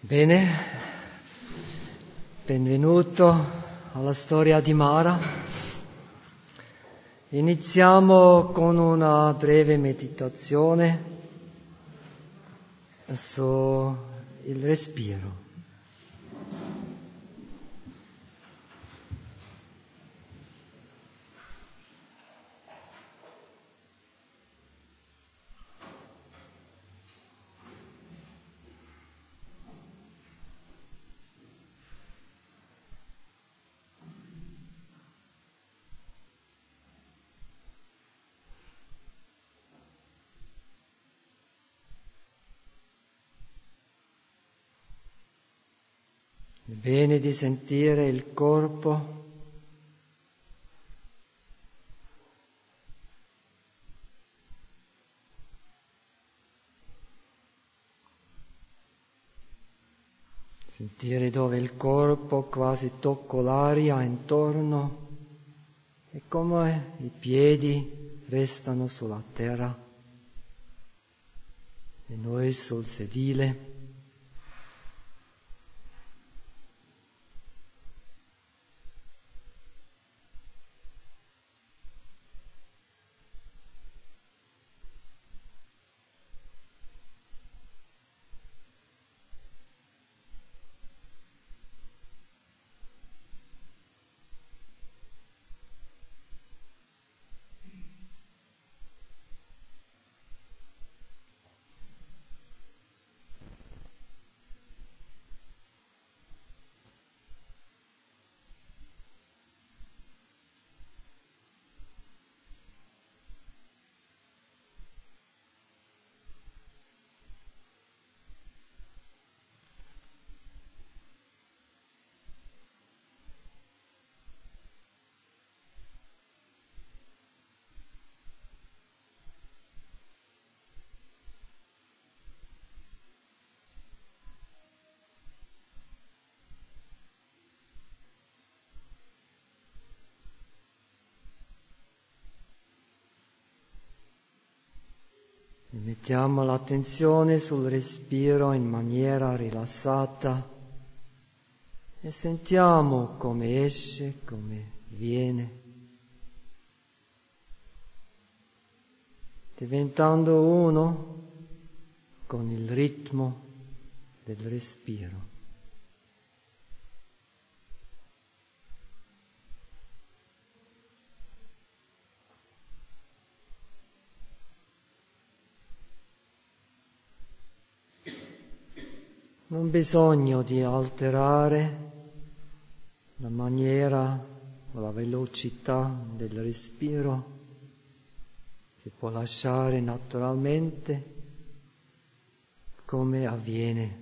Bene, benvenuto alla storia di Mara. Iniziamo con una breve meditazione sul respiro. È bene di sentire il corpo, sentire dove il corpo quasi tocca l'aria intorno e come i piedi restano sulla terra e noi sul sedile. Mettiamo l'attenzione sul respiro in maniera rilassata e sentiamo come esce, come viene, diventando uno con il ritmo del respiro. Non bisogna di alterare la maniera o la velocità del respiro, si può lasciare naturalmente come avviene.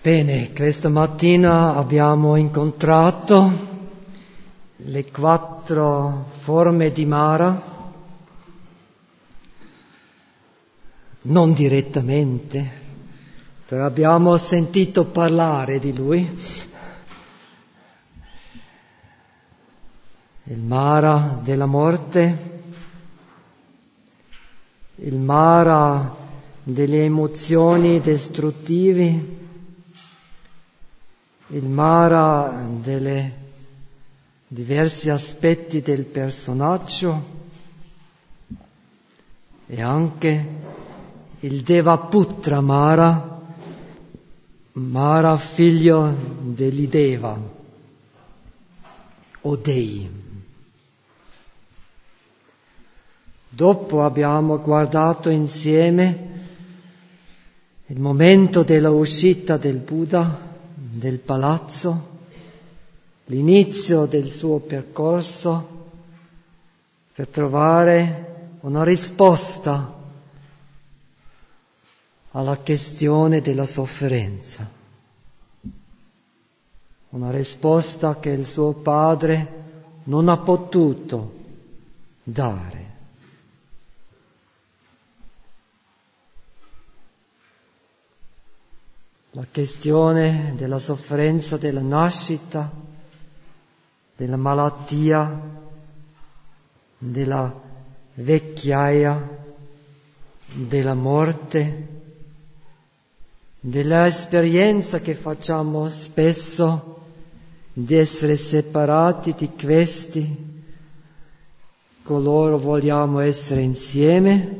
Bene, questa mattina abbiamo incontrato le 4 forme di Mara, non direttamente, però abbiamo sentito parlare di lui. Il Mara della morte, il Mara delle emozioni distruttive, il Mara dei diversi aspetti del personaggio e anche il Devaputra Mara, Mara figlio degli Deva o Dei. Dopo abbiamo guardato insieme il momento della uscita del Buddha del palazzo, l'inizio del suo percorso per trovare una risposta alla questione della sofferenza, una risposta che il suo padre non ha potuto dare. La questione della sofferenza della nascita, della malattia, della vecchiaia, della morte, dell'esperienza che facciamo spesso di essere separati di questi, coloro vogliamo essere insieme,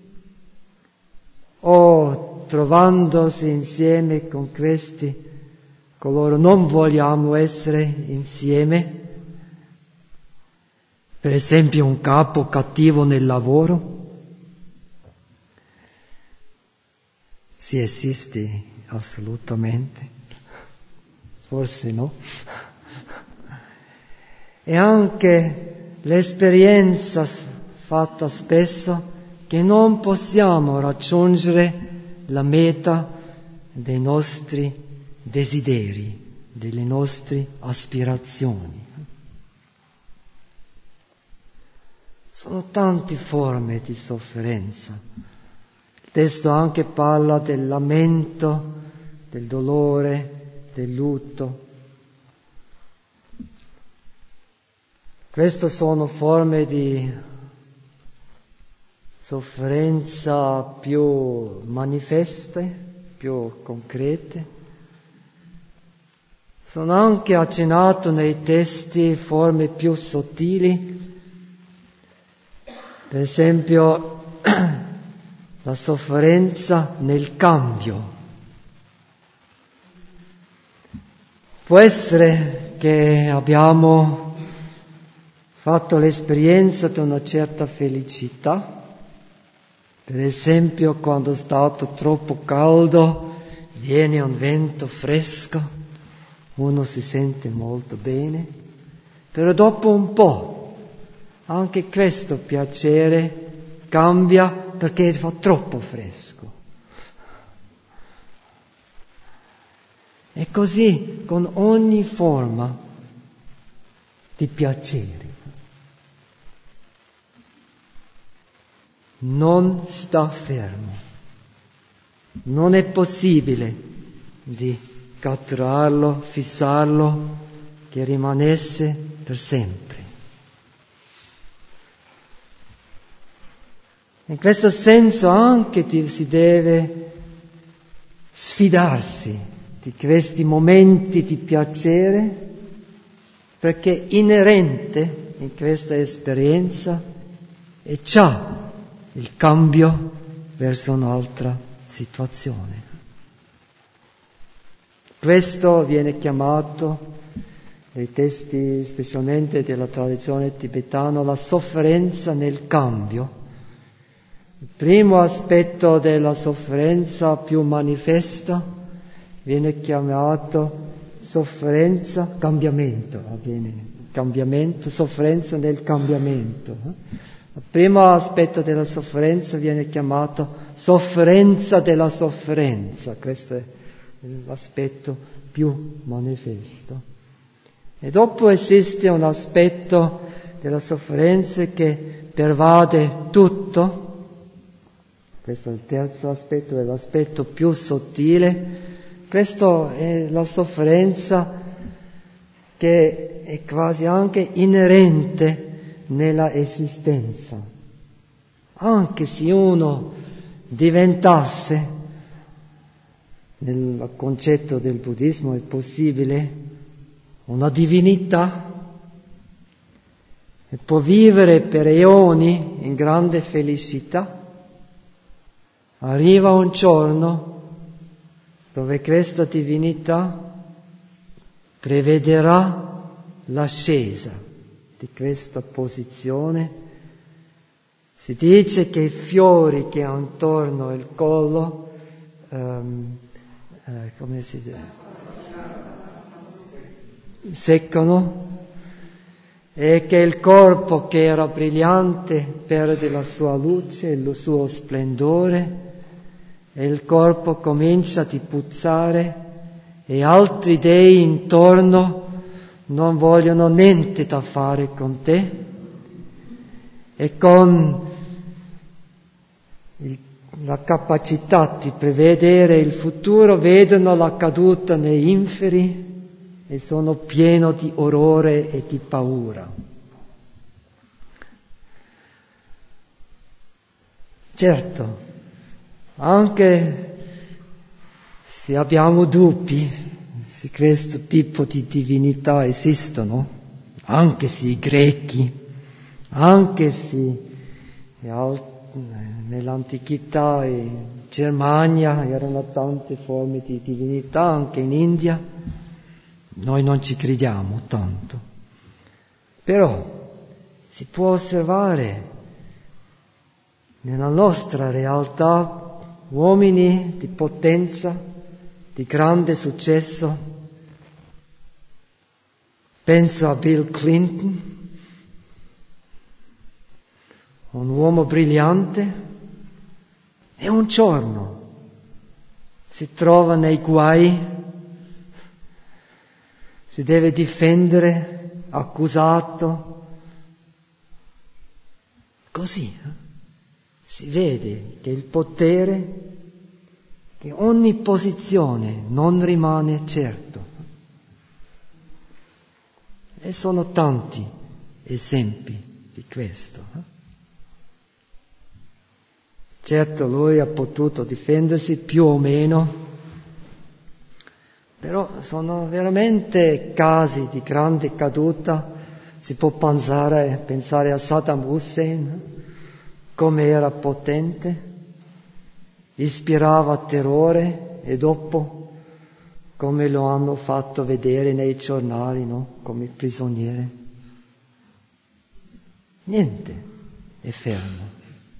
o trovandosi insieme con questi, coloro non vogliamo essere insieme. Per esempio un capo cattivo nel lavoro. Sì, esiste assolutamente, forse no. E anche l'esperienza fatta spesso che non possiamo raggiungere la meta dei nostri desideri, delle nostre aspirazioni. Sono tante forme di sofferenza. Il testo anche parla del lamento, del dolore, del lutto. Queste sono forme di sofferenza più manifeste, più concrete. Sono anche accennato nei testi forme più sottili, per esempio la sofferenza nel cambio. Può essere che abbiamo fatto l'esperienza di una certa felicità, per esempio quando è stato troppo caldo, viene un vento fresco, uno si sente molto bene, però dopo un po' anche questo piacere cambia perché fa troppo fresco. E così con ogni forma di piacere. Non sta fermo. Non è possibile di catturarlo, fissarlo, che rimanesse per sempre. In questo senso anche si deve sfidarsi di questi momenti di piacere, perché inerente in questa esperienza è già il cambio verso un'altra situazione. Questo viene chiamato, nei testi specialmente della tradizione tibetana, la sofferenza nel cambio. Il primo aspetto della sofferenza più manifesta viene chiamato sofferenza, cambiamento, sofferenza nel cambiamento. Il primo aspetto della sofferenza viene chiamato sofferenza della sofferenza. Questo è l'aspetto più manifesto. E dopo esiste un aspetto della sofferenza che pervade tutto. Questo è il terzo aspetto, è l'aspetto più sottile. Questo è la sofferenza che è quasi anche inerente nella esistenza. Anche se uno diventasse, nel concetto del buddismo è possibile, una divinità e può vivere per eoni in grande felicità, arriva un giorno dove questa divinità prevederà l'ascesa di questa posizione. Si dice che i fiori che ha intorno al collo, come si dice? Seccano, e che il corpo che era brillante perde la sua luce, il suo splendore, e il corpo comincia a puzzare e altri dei intorno non vogliono niente da fare con te, e con la capacità di prevedere il futuro vedono la caduta nei inferi e sono pieno di orrore e di paura. Certo, anche se abbiamo dubbi se questo tipo di divinità esistono, anche se i greci, anche se nell'antichità in Germania erano tante forme di divinità, anche in India, noi non ci crediamo tanto. Però si può osservare nella nostra realtà uomini di potenza, di grande successo. Penso a Bill Clinton, un uomo brillante, e un giorno si trova nei guai, si deve difendere, accusato. Così si vede che il potere, che ogni posizione non rimane certo. E sono tanti esempi di questo. Certo, lui ha potuto difendersi più o meno, però sono veramente casi di grande caduta. Si può pensare a Saddam Hussein, come era potente, ispirava terrore, e dopo come lo hanno fatto vedere nei giornali, no? Come prigioniere. Niente è fermo.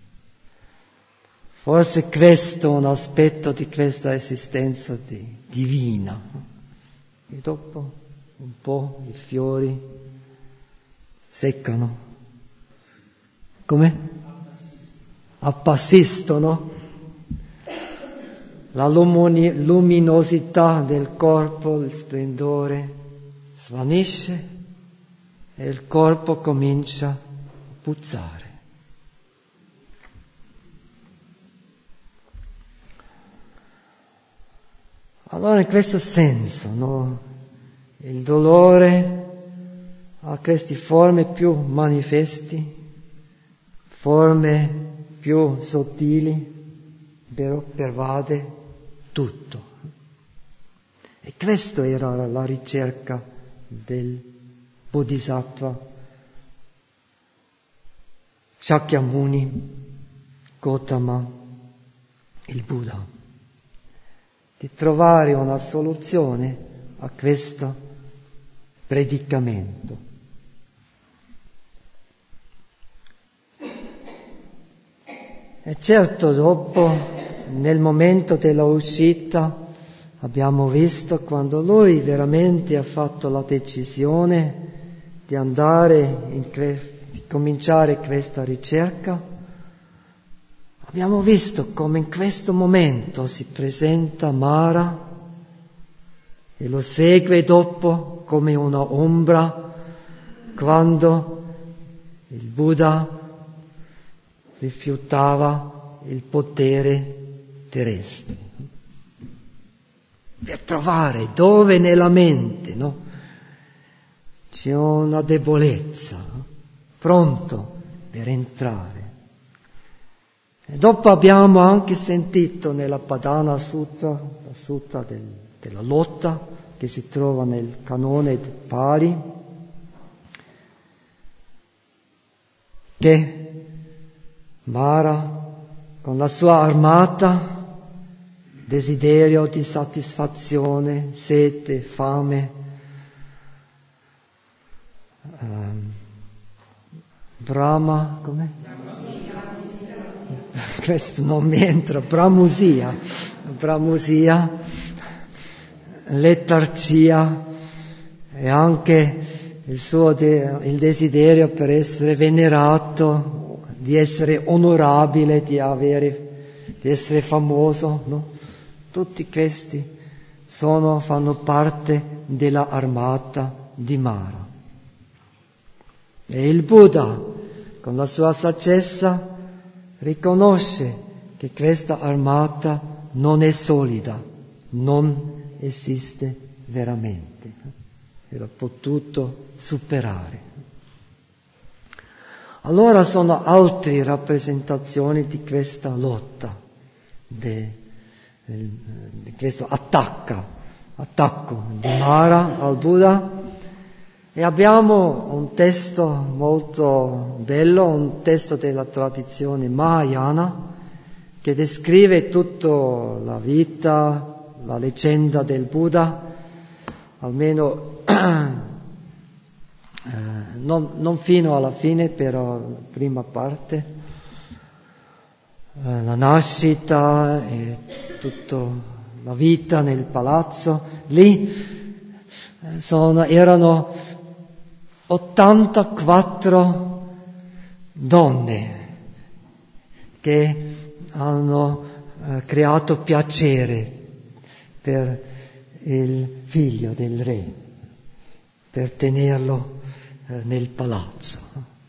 Forse questo è un aspetto di questa esistenza divina. E dopo un po' i fiori seccano. Come? Appassistono. La luminosità del corpo, il splendore svanisce e il corpo comincia a puzzare. Allora in questo senso, no? Il dolore ha queste forme più manifesti, forme più sottili, però pervade tutto. E questa era la ricerca del Bodhisattva Shakyamuni, Gautama, il Buddha, di trovare una soluzione a questo predicamento. E certo, dopo, nel momento della uscita, abbiamo visto quando lui veramente ha fatto la decisione di andare di cominciare questa ricerca. Abbiamo visto come in questo momento si presenta Mara e lo segue dopo come una ombra quando il Buddha rifiutava il potere terrestre. Per trovare dove nella mente, no? C'è una debolezza, no? Pronto per entrare. E dopo abbiamo anche sentito nella Padana Sutta, la Sutta della lotta, che si trova nel canone Pali, che Mara, con la sua armata, desiderio di soddisfazione, sete, fame, Brahma, com'è? Questo non mi entra, bramusia, letargia e anche il desiderio per essere venerato, di essere onorabile, di essere famoso, no? Tutti questi fanno parte della armata di Mara. E il Buddha, con la sua saggezza, riconosce che questa armata non è solida, non esiste veramente. Era potuto superare. Allora sono altre rappresentazioni di questa lotta, di questo attacco di Mara al Buddha. E abbiamo un testo molto bello, un testo della tradizione Mahayana, che descrive tutta la vita, la leggenda del Buddha, almeno non fino alla fine, però la prima parte, la nascita e tutta la vita nel palazzo. Lì erano 84 donne che hanno creato piacere per il figlio del re, per tenerlo nel palazzo.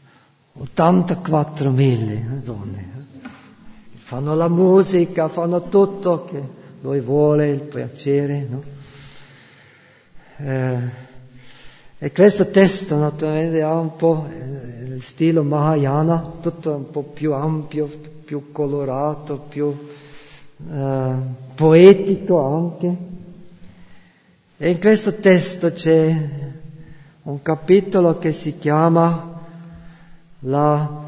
84.000 donne. Fanno la musica, fanno tutto che lui vuole, il piacere, no? E questo testo naturalmente ha un po' il stile Mahayana, tutto un po' più ampio, più colorato, più poetico anche. E in questo testo c'è un capitolo che si chiama la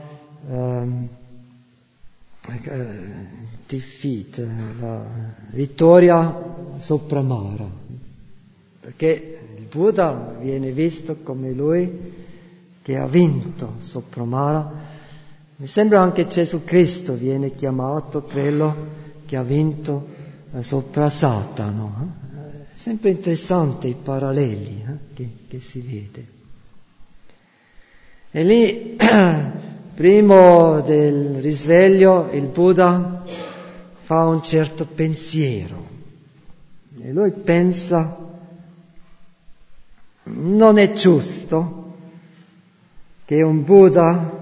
defeat, la vittoria sopra Mara, perché il Buddha viene visto come lui che ha vinto sopra Mara. Mi sembra anche Gesù Cristo viene chiamato quello che ha vinto sopra Satana. È sempre interessante i paralleli che si vede. E lì, prima del risveglio, il Buddha fa un certo pensiero. E lui pensa: non è giusto che un Buddha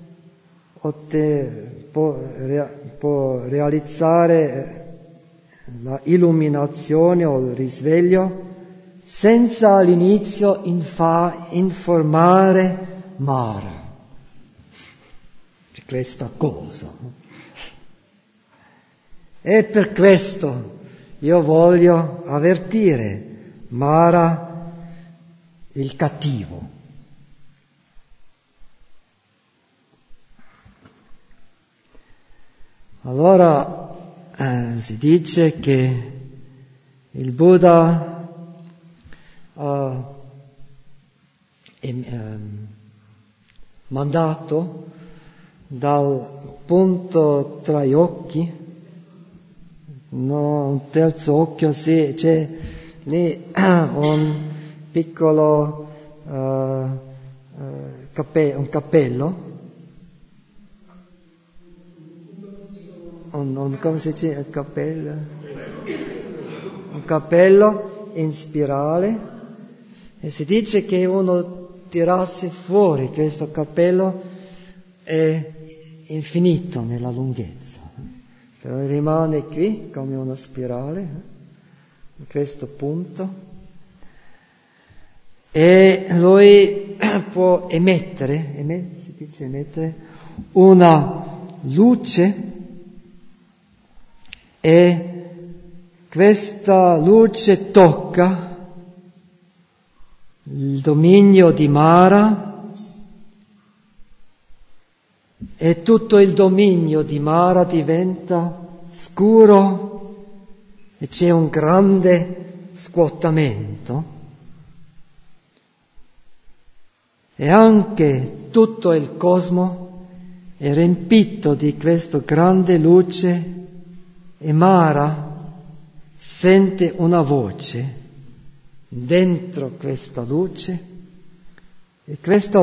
può realizzare la illuminazione o il risveglio senza all'inizio informare Mara di questa cosa. E per questo io voglio avvertire Mara, il cattivo. Allora si dice che il Buddha ha mandato dal punto tra gli occhi, no, un terzo occhio, sì, c'è lì un piccolo un cappello, come si dice, cappello? Un cappello in spirale e si dice che uno tirasse fuori questo cappello è infinito nella lunghezza, però rimane qui come una spirale, in questo punto, e lui può emettere una luce, e questa luce tocca il dominio di Mara, e tutto il dominio di Mara diventa scuro e c'è un grande scuotamento. E anche tutto il cosmo è riempito di questa grande luce, e Mara sente una voce dentro questa luce, e questa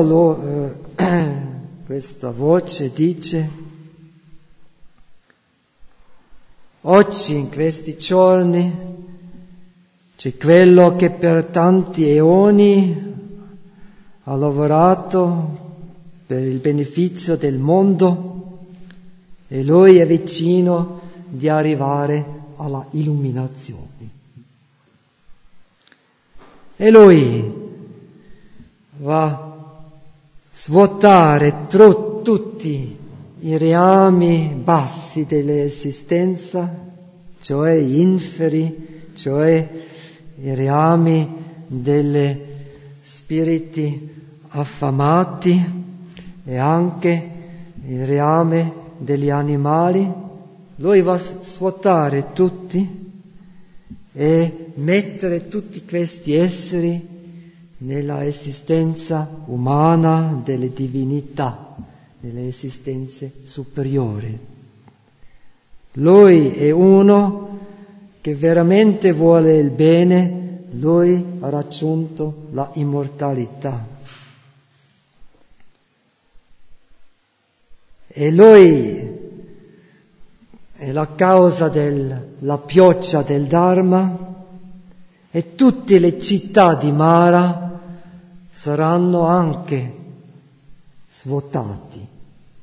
voce dice: oggi, in questi giorni, c'è quello che per tanti eoni ha lavorato per il beneficio del mondo, e lui è vicino di arrivare alla illuminazione. E lui va a svuotare tutti i reami bassi dell'esistenza, cioè gli inferi, cioè i reami degli spiriti affamati e anche il reame degli animali. Lui va a svuotare tutti e mettere tutti questi esseri nella esistenza umana delle divinità, nelle esistenze superiori. Lui è uno che veramente vuole il bene, lui ha raggiunto la immortalità. E lui è la causa della pioggia del Dharma, e tutte le città di Mara saranno anche svuotate,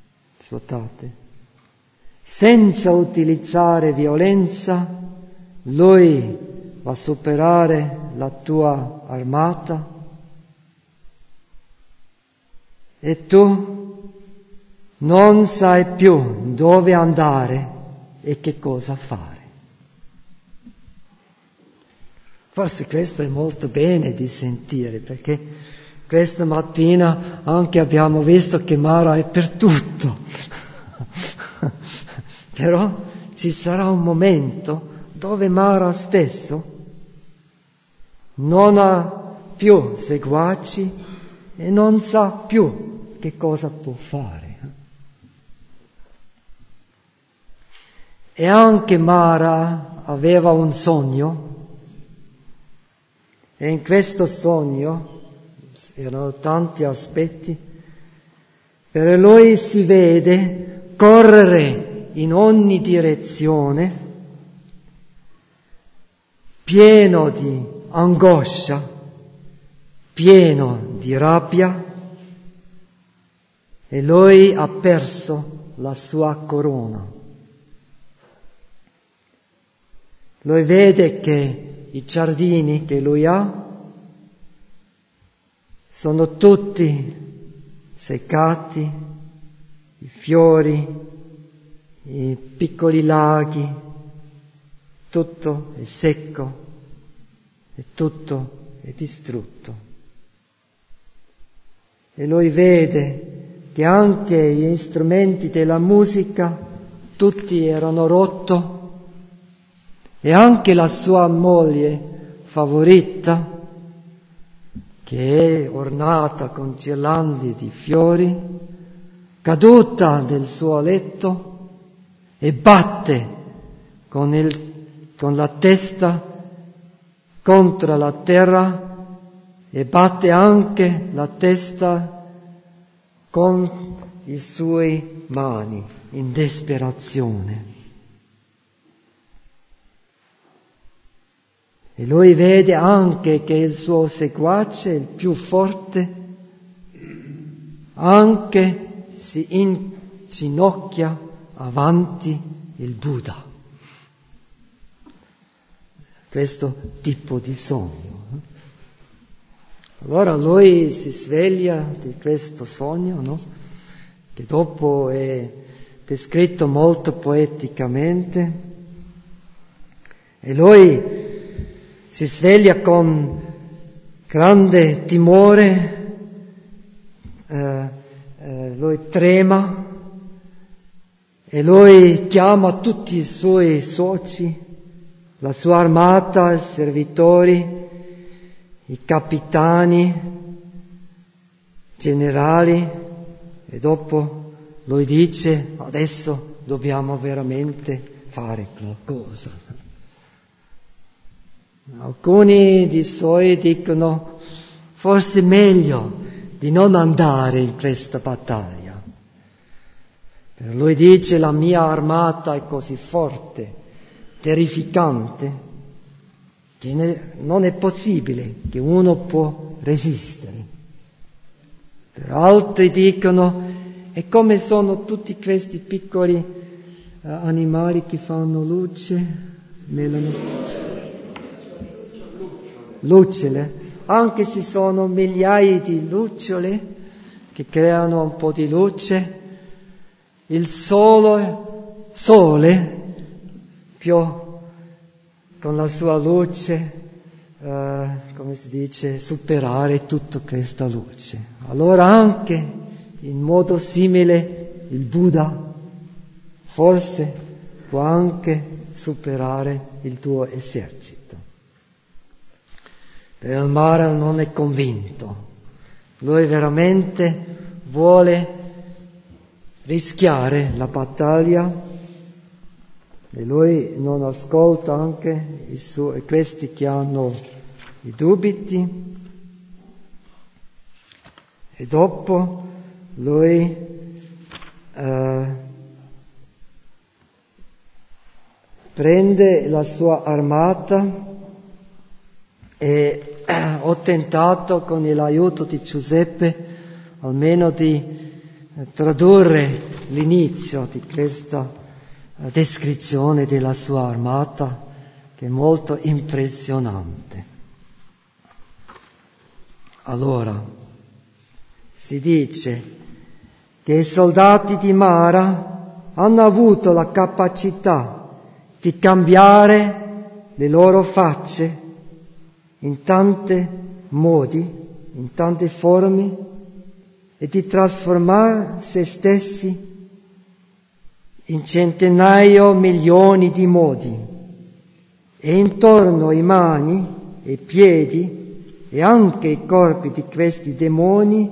senza utilizzare violenza. Lui va a superare la tua armata, e tu non sai più dove andare e che cosa fare. Forse questo è molto bene di sentire, perché questa mattina anche abbiamo visto che Mara è per tutto. Però ci sarà un momento dove Mara stesso non ha più seguaci e non sa più che cosa può fare. E anche Mara aveva un sogno, e in questo sogno erano tanti aspetti. Per lui si vede correre in ogni direzione, pieno di angoscia, pieno di rabbia, e lui ha perso la sua corona. Lui vede che i giardini che lui ha sono tutti seccati, i fiori, i piccoli laghi, tutto è secco e tutto è distrutto. E lui vede che anche gli strumenti della musica tutti erano rotti, e anche la sua moglie favorita, che è ornata con girlandi di fiori, caduta nel suo letto e batte con la testa contro la terra, e batte anche la testa con le sue mani in disperazione. E lui vede anche che il suo seguace, il più forte, anche si inginocchia avanti il Buddha. Questo tipo di sogno. Allora lui si sveglia di questo sogno, no? Che dopo è descritto molto poeticamente, e lui si sveglia con grande timore, lui trema e lui chiama tutti i suoi soci, la sua armata, i servitori, i capitani, generali, e dopo lui dice: adesso dobbiamo veramente fare qualcosa. Alcuni di suoi dicono: forse meglio di non andare in questa battaglia. Per lui dice: la mia armata è così forte, terrificante, che non è possibile che uno può resistere. Per altri dicono: e come sono tutti questi piccoli animali che fanno luce? Lucciole, anche se sono migliaia di lucciole che creano un po' di luce, il sole può con la sua luce, come si dice, superare tutta questa luce. Allora anche in modo simile il Buddha forse può anche superare il tuo esercito. E il Mara non è convinto. Lui veramente vuole rischiare la battaglia e lui non ascolta anche questi che hanno i dubiti. E dopo lui prende la sua armata e ho tentato con l'aiuto di Giuseppe almeno di tradurre l'inizio di questa descrizione della sua armata, che è molto impressionante. Allora, si dice che i soldati di Mara hanno avuto la capacità di cambiare le loro facce in tanti modi, in tante forme, e di trasformare se stessi in centinaia, milioni di modi, e intorno ai mani e i piedi e anche i corpi di questi demoni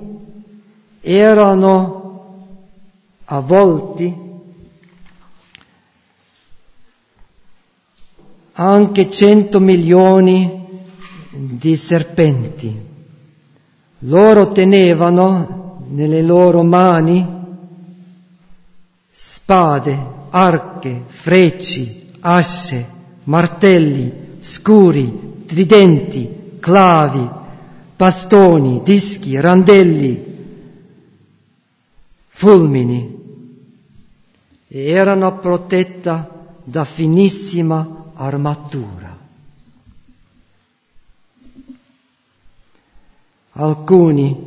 erano avvolti anche 100 milioni di serpenti. Loro tenevano nelle loro mani spade, arche, frecce, asce, martelli, scuri, tridenti, clavi, bastoni, dischi, randelli, fulmini, e erano protetta da finissima armatura. Alcuni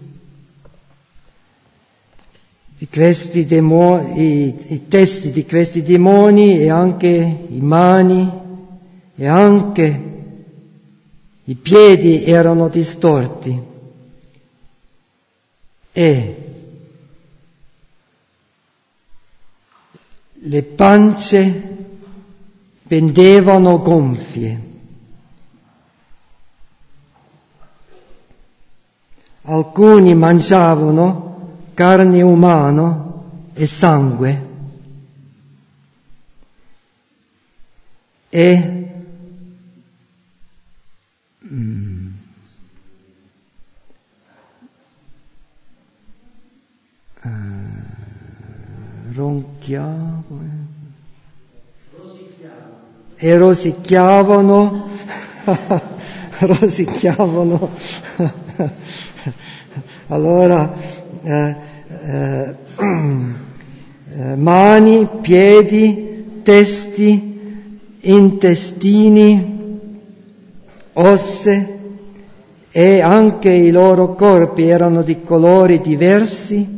di questi demoni, i testi di questi demoni, e anche i mani e anche i piedi erano distorti, e le pance pendevano gonfie. Alcuni mangiavano carne umana e sangue, e rosicchiavano rosicchiavano. Allora, mani, piedi, testi, intestini, ossa, e anche i loro corpi erano di colori diversi.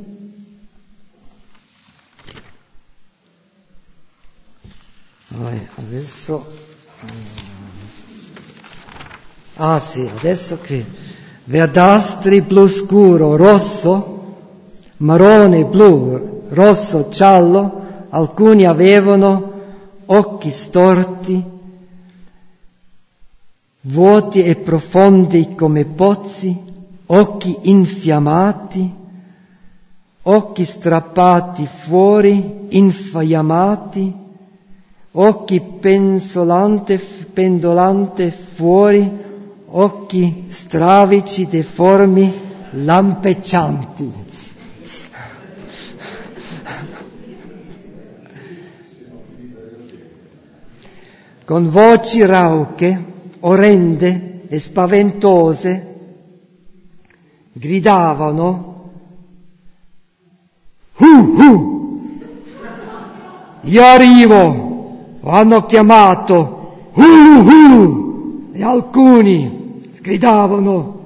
Adesso qui. Verdastri, blu scuro, rosso, marrone, blu, rosso, giallo. Alcuni avevano occhi storti, vuoti e profondi come pozzi, occhi infiammati, occhi strappati fuori, infiammati, occhi pendolanti fuori, occhi stravici, deformi, lampeggianti. Con voci rauche, orrende e spaventose, gridavano: io arrivo! Hanno chiamato Hulu! E alcuni gridavano: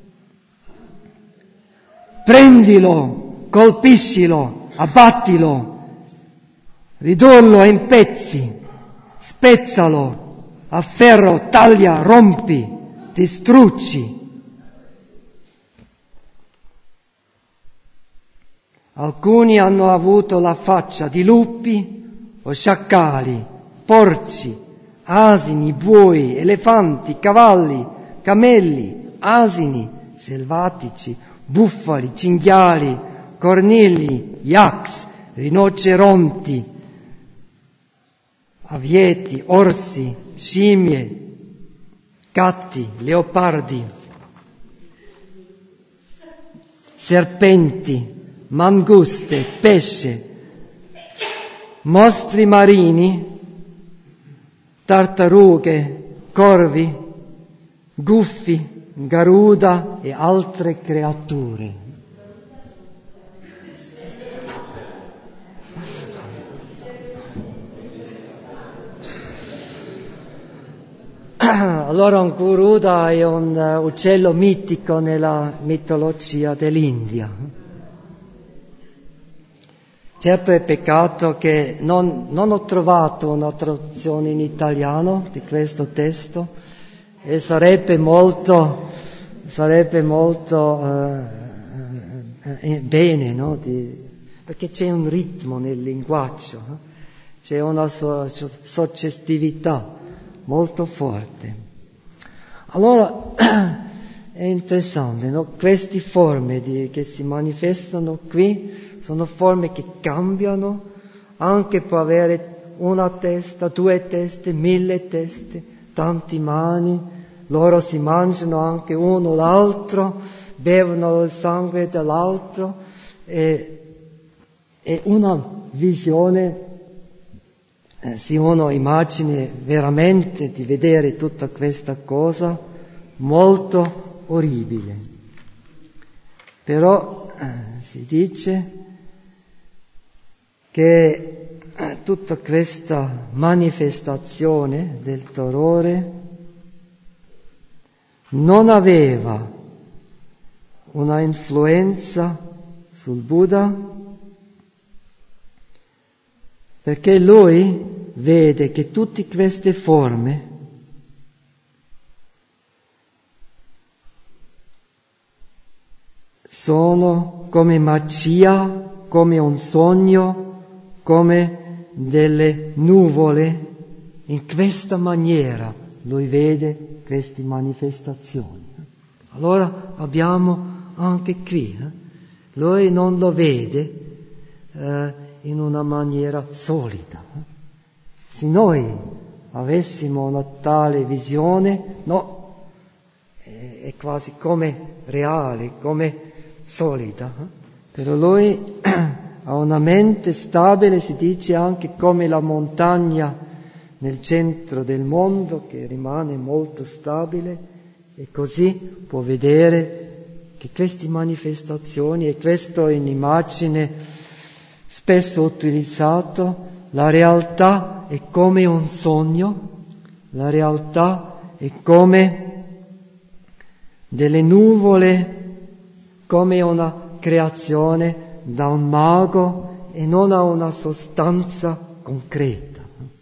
prendilo, colpiscilo, abbattilo, ridurlo in pezzi, spezzalo, a ferro, taglia, rompi, distruggi. Alcuni hanno avuto la faccia di lupi o sciacalli, porci, asini, buoi, elefanti, cavalli, camelli, asini selvatici, bufali, cinghiali, cornili, yaks, rinoceronti, avieti, orsi, scimmie, gatti, leopardi, serpenti, manguste, pesce, mostri marini, tartarughe, corvi, guffi, garuda e altre creature. Allora un garuda è un uccello mitico nella mitologia dell'India. Certo è peccato che non ho trovato una traduzione in italiano di questo testo e sarebbe molto bene, no? Perché c'è un ritmo nel linguaggio, c'è una soggettività molto forte. Allora è interessante, no? Queste forme che si manifestano qui sono forme che cambiano, anche può avere una testa, 2 teste, 1000 teste, tanti mani, loro si mangiano anche uno l'altro, bevono il sangue dell'altro, è una visione, se uno immagina veramente di vedere tutta questa cosa, molto orribile. Però si dice che tutta questa manifestazione del terrore non aveva una influenza sul Buddha, perché lui vede che tutte queste forme sono come magia, come un sogno, come delle nuvole. In questa maniera lui vede queste manifestazioni. Allora abbiamo anche qui, lui non lo vede in una maniera solida. Se noi avessimo una tale visione, no, è quasi come reale, come solida. Però lui ha una mente stabile, si dice anche come la montagna nel centro del mondo che rimane molto stabile, e così può vedere che queste manifestazioni, e questo è un'immagine spesso utilizzato, la realtà è come un sogno, la realtà è come delle nuvole, come una creazione da un mago e non ha una sostanza concreta.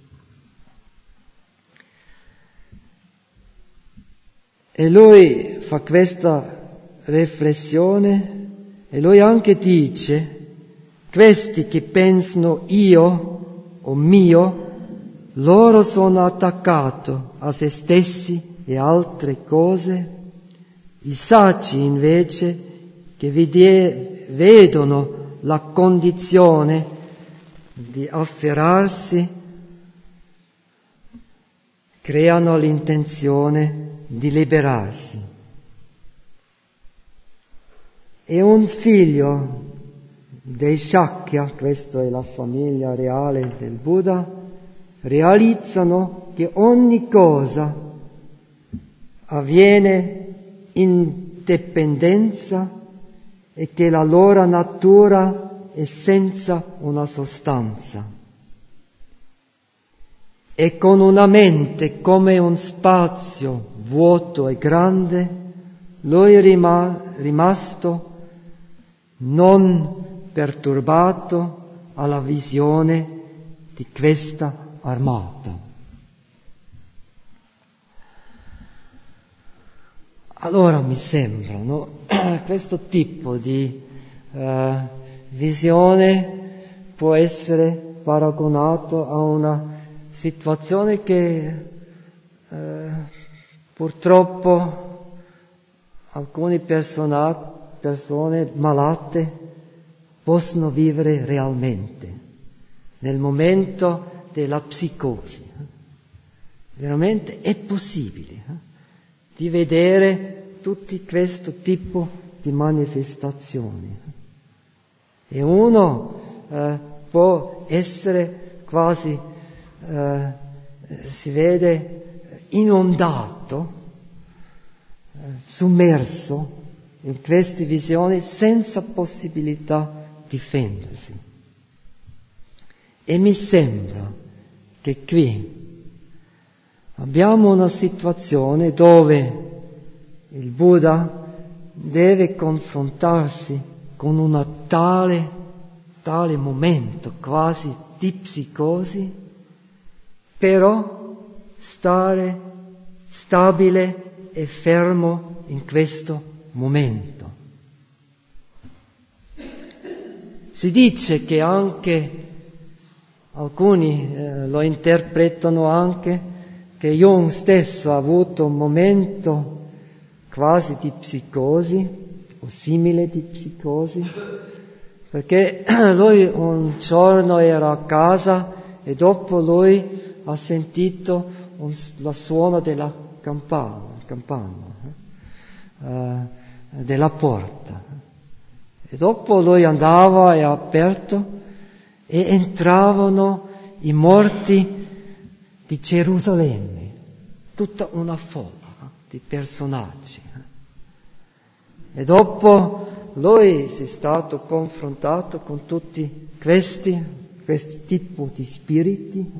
E lui fa questa riflessione e lui anche dice: questi che pensano io o mio, loro sono attaccati a se stessi e altre cose. I saggi invece che vedono la condizione di afferrarsi creano l'intenzione di liberarsi. E un figlio dei Shakya, questa è la famiglia reale del Buddha, realizzano che ogni cosa avviene in dipendenza e che la loro natura è senza una sostanza. E con una mente come un spazio vuoto e grande, lui è rimasto non perturbato alla visione di questa armata. Allora mi sembra, no? Questo tipo di visione può essere paragonato a una situazione che purtroppo alcune persone malate possono vivere realmente nel momento della psicosi. Veramente è possibile di vedere tutti questo tipo di manifestazioni. E uno può essere quasi, si vede, inondato, sommerso in queste visioni senza possibilità di difendersi. E mi sembra che qui abbiamo una situazione dove il Buddha deve confrontarsi con un tale momento quasi di psicosi, però stare stabile e fermo in questo momento. Si dice che anche alcuni lo interpretano anche che Jung stesso ha avuto un momento quasi di psicosi o simile di psicosi, perché lui un giorno era a casa e dopo lui ha sentito la suono della campana della porta, e dopo lui andava e ha aperto e entravano i morti di Gerusalemme, tutta una folla di personaggi. E dopo lui si è stato confrontato con tutti questi tipi di spiriti,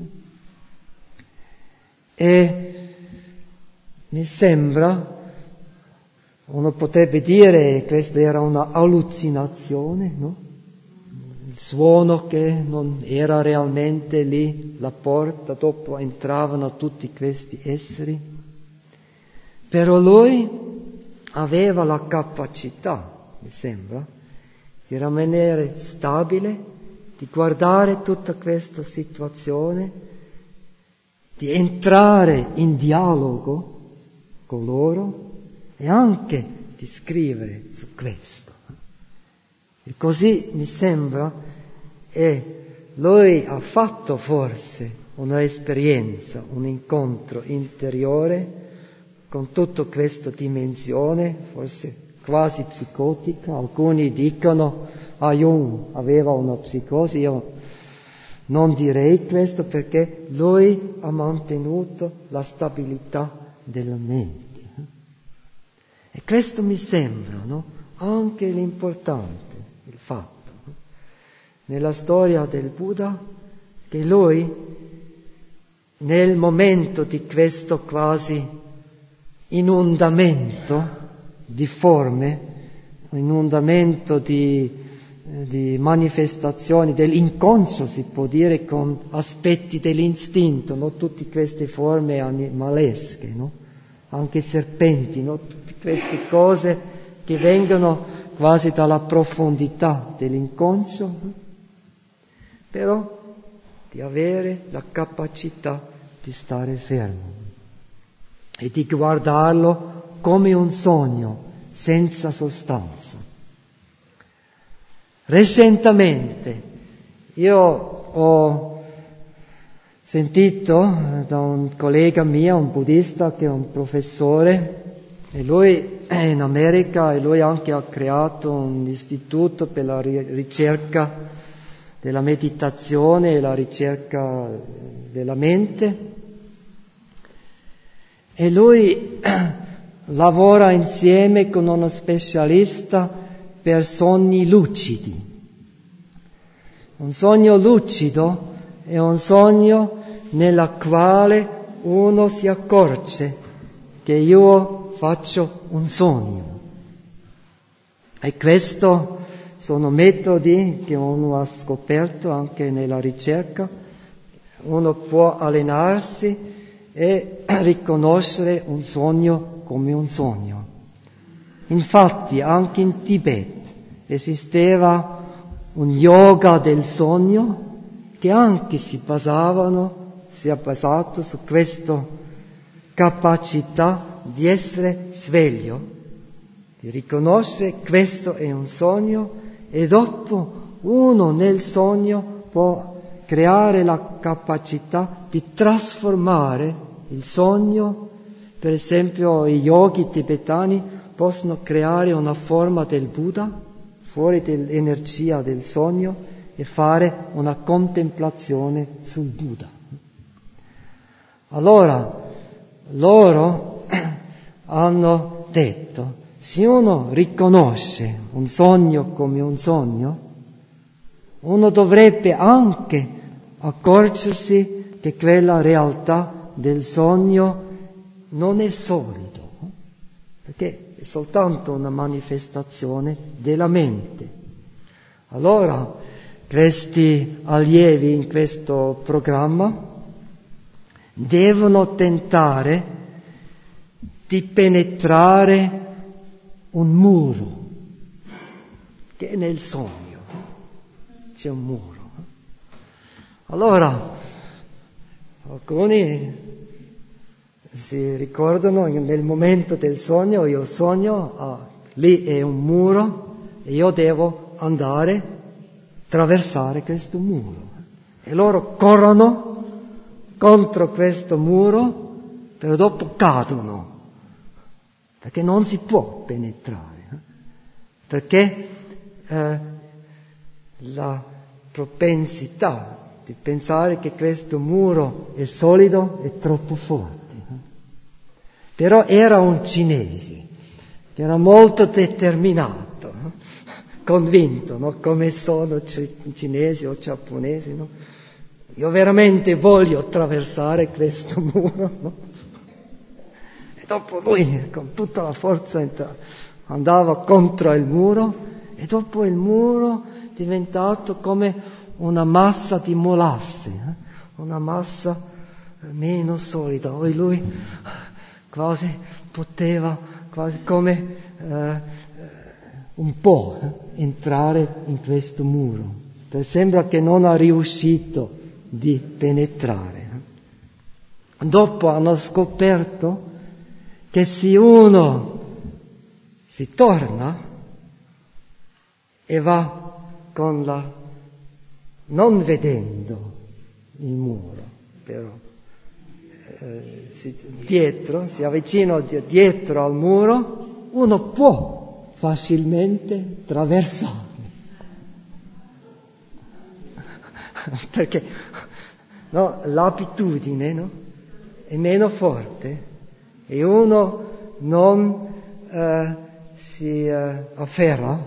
e mi sembra, uno potrebbe dire che questa era una allucinazione, no? Il suono che non era realmente lì, la porta, dopo entravano tutti questi esseri. Però lui aveva la capacità, mi sembra, di rimanere stabile, di guardare tutta questa situazione, di entrare in dialogo con loro e anche di scrivere su questo. E così mi sembra, lui ha fatto forse un'esperienza, un incontro interiore con tutta questa dimensione, forse quasi psicotica. Alcuni dicono Jung aveva una psicosi, io Non direi questo perché lui ha mantenuto la stabilità della mente. E questo mi sembra, no? Anche l'importante, il fatto, no? Nella storia del Buddha, che lui, nel momento di questo quasi inondamento di forme, inondamento di manifestazioni dell'inconscio, si può dire, con aspetti dell'istinto, no? Tutte queste forme animalesche, no? Anche serpenti, no? Tutte queste cose che vengono quasi dalla profondità dell'inconscio, no? Però di avere la capacità di stare fermo e di guardarlo come un sogno senza sostanza. Recentemente io ho sentito da un collega mio, un buddista che è un professore, e lui è in America e lui anche ha creato un istituto per la ricerca della meditazione e la ricerca della mente. E lui lavora insieme con uno specialista per sogni lucidi. Un sogno lucido è un sogno nella quale uno si accorge che io faccio un sogno. E questo sono metodi che uno ha scoperto anche nella ricerca. Uno può allenarsi e riconoscere un sogno come un sogno. Infatti anche in Tibet esisteva un yoga del sogno che anche si è basato su questa capacità di essere sveglio, di riconoscere questo è un sogno e dopo uno nel sogno può creare la capacità di trasformare il sogno. Per esempio i yogi tibetani possono creare una forma del Buddha fuori dall'energia del sogno e fare una contemplazione sul Buddha. Allora, loro hanno detto, se uno riconosce un sogno come un sogno, uno dovrebbe anche accorgersi che quella realtà del sogno non è solido, perché è soltanto una manifestazione della mente. Allora, questi allievi in questo programma devono tentare di penetrare un muro, che è nel sogno. C'è un muro. Allora, alcuni si ricordano nel momento del sogno, io sogno, lì è un muro e io devo andare, attraversare questo muro. E loro corrono contro questo muro, però dopo cadono, perché non si può penetrare, perché la propensità di pensare che questo muro è solido è troppo forte. Però era un cinese, che era molto determinato, no? Convinto, no? Come sono cinesi o giapponesi, no? Io veramente voglio attraversare questo muro, no? E dopo lui, con tutta la forza, andava contro il muro, e dopo il muro è diventato come una massa di molasse, una massa meno solida, e lui quasi poteva, quasi come un po' entrare in questo muro. Sembra che non ha riuscito di penetrare. Dopo hanno scoperto che se uno si torna e va con la, non vedendo il muro, però dietro, si avvicina dietro al muro, uno può facilmente attraversare. perché no, l'abitudine, no, è meno forte e uno non si afferra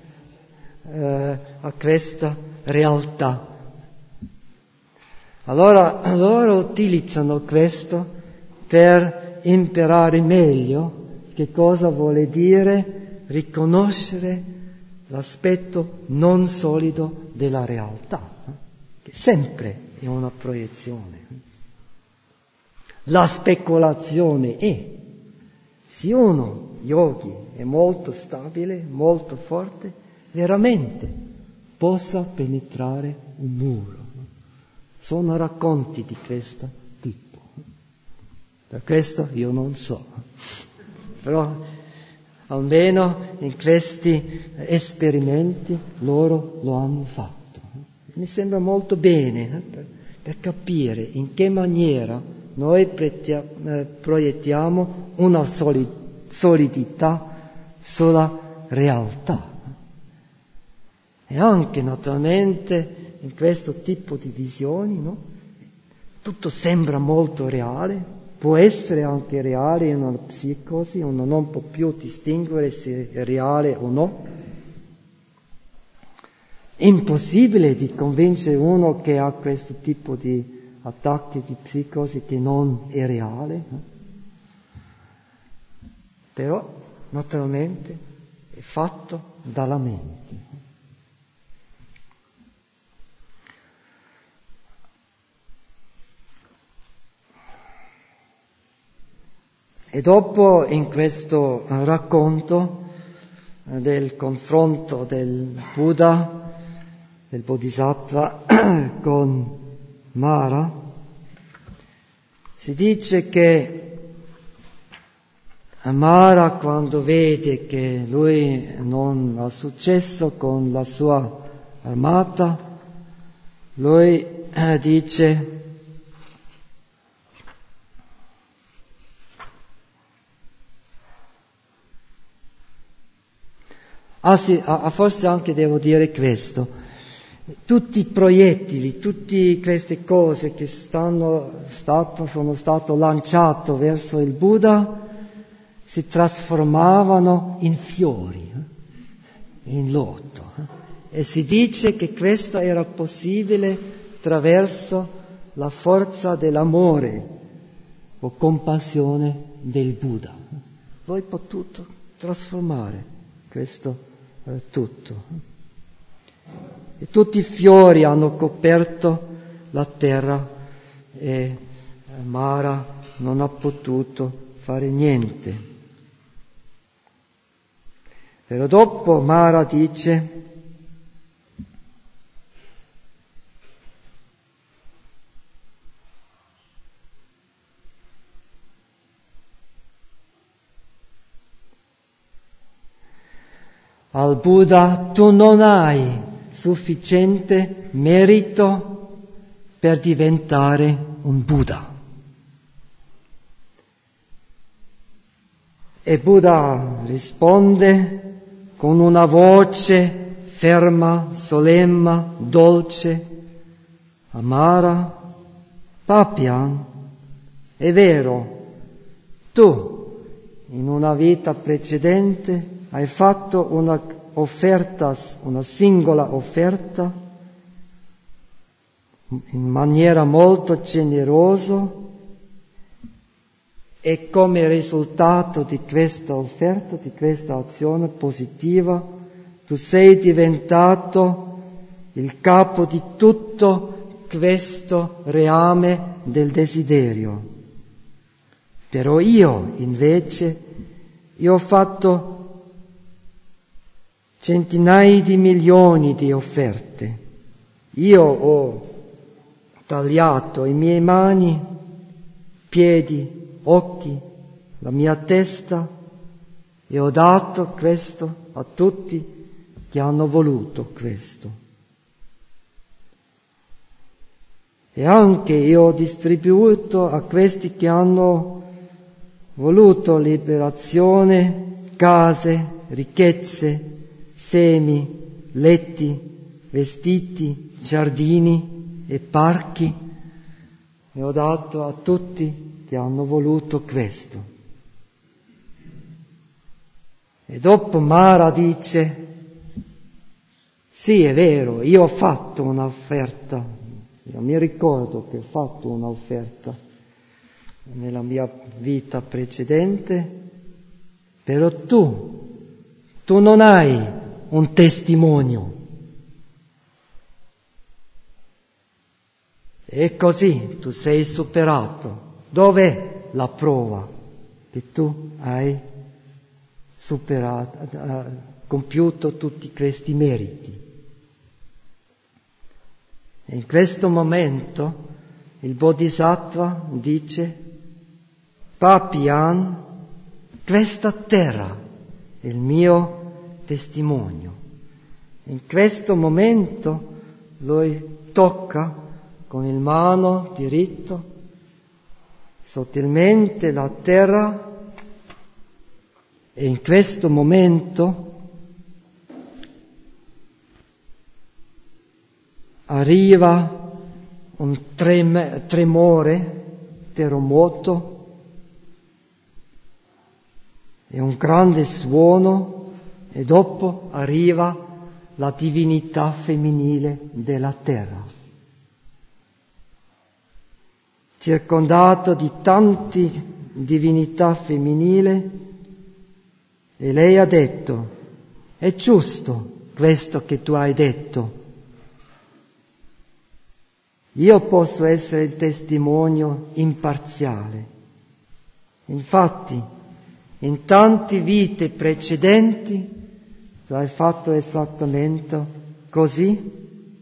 a questa realtà. Allora loro utilizzano questo per imparare meglio che cosa vuole dire riconoscere l'aspetto non solido della realtà, che sempre è una proiezione. La speculazione è, se uno yogi è molto stabile, molto forte, veramente possa penetrare un muro. Sono racconti di questo tipo. Per questo io non so. Però almeno in questi esperimenti loro lo hanno fatto. Mi sembra molto bene per capire in che maniera noi proiettiamo una solidità sulla realtà. E anche naturalmente in questo tipo di visioni, no? Tutto sembra molto reale, può essere anche reale in una psicosi, uno non può più distinguere se è reale o no. Impossibile di convincere uno che ha questo tipo di attacchi di psicosi che non è reale, no? Però naturalmente è fatto dalla mente. E dopo in questo racconto del confronto del Buddha, del Bodhisattva con Mara, si dice che Mara, quando vede che lui non ha successo con la sua armata, lui dice: forse anche devo dire questo. Tutti i proiettili, tutte queste cose che sono stato lanciato verso il Buddha si trasformavano in fiori, in loto. E si dice che questo era possibile attraverso la forza dell'amore o compassione del Buddha. Voi potete trasformare questo tutto. E tutti i fiori hanno coperto la terra e Mara non ha potuto fare niente. Però dopo Mara dice: al Buddha tu non hai sufficiente merito per diventare un Buddha. E Buddha risponde con una voce ferma, solenne, dolce: Mara, Papian, è vero, tu in una vita precedente hai fatto una singola offerta in maniera molto generosa, e come risultato di questa offerta, di questa azione positiva, tu sei diventato il capo di tutto questo reame del desiderio. Però io, invece, ho fatto centinaia di milioni di offerte. Io ho tagliato i miei mani, piedi, occhi, la mia testa, e ho dato questo a tutti che hanno voluto questo. E anche io ho distribuito a questi che hanno voluto liberazione, case, ricchezze, semi, letti, vestiti, giardini e parchi, e ho dato a tutti che hanno voluto questo. E dopo Mara dice: sì, è vero, io ho fatto un'offerta, io mi ricordo che ho fatto un'offerta nella mia vita precedente, però tu non hai un testimonio. E così tu sei superato. Dov'è la prova che tu hai superato, compiuto tutti questi meriti? E in questo momento il Bodhisattva dice: Papian, questa terra è il mio testimonio. In questo momento lui tocca con il mano diritto sottilmente la terra, e in questo momento arriva un tremore, terremoto, e un grande suono, e dopo arriva la divinità femminile della terra, circondato di tante divinità femminili, e lei ha detto: è giusto questo che tu hai detto, io posso essere il testimonio imparziale. Infatti, in tante vite precedenti tu hai fatto esattamente così.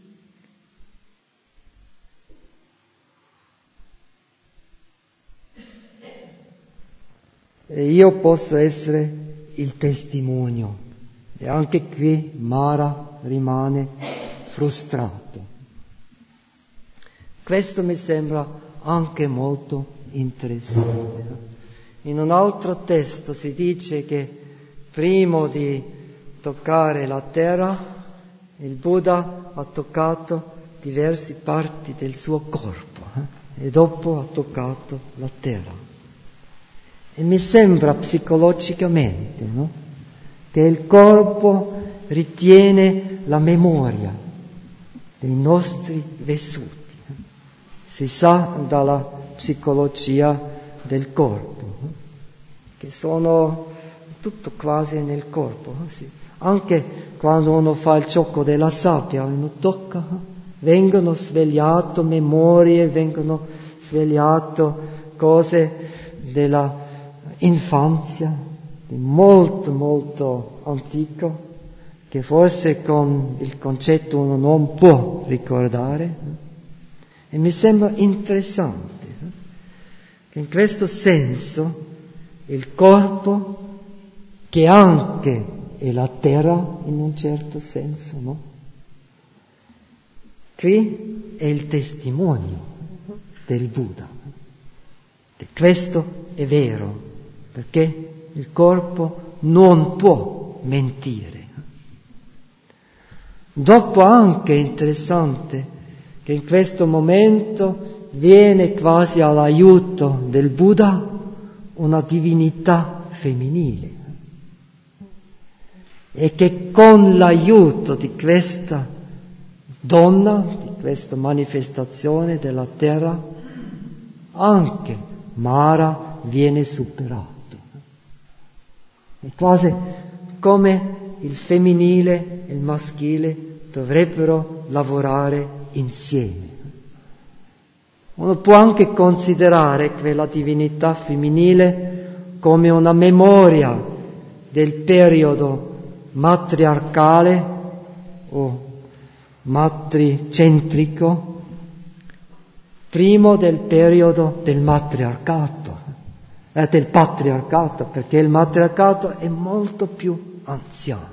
E io posso essere il testimonio. E anche qui Mara rimane frustrato. Questo mi sembra anche molto interessante. In un altro testo si dice che prima di toccare la terra, il Buddha ha toccato diverse parti del suo corpo e dopo ha toccato la terra. E mi sembra psicologicamente, no? Che il corpo ritiene la memoria dei nostri vissuti. Si sa dalla psicologia del corpo, che sono tutto quasi nel corpo. Sì. Anche quando uno fa il gioco della sabbia, uno tocca, vengono svegliate memorie, vengono svegliate cose della infanzia, molto molto antico, che forse con il concetto uno non può ricordare. E mi sembra interessante che in questo senso il corpo, che anche è la terra in un certo senso, no? Qui è il testimonio del Buddha, e questo è vero, perché il corpo non può mentire. Dopo anche è interessante che in questo momento viene quasi all'aiuto del Buddha una divinità femminile, e che con l'aiuto di questa donna, di questa manifestazione della terra, anche Mara viene superato. È quasi come il femminile e il maschile dovrebbero lavorare insieme. Uno può anche considerare quella divinità femminile come una memoria del periodo matriarcale o matricentrico, prima del periodo del matriarcato, del patriarcato, perché il matriarcato è molto più anziano.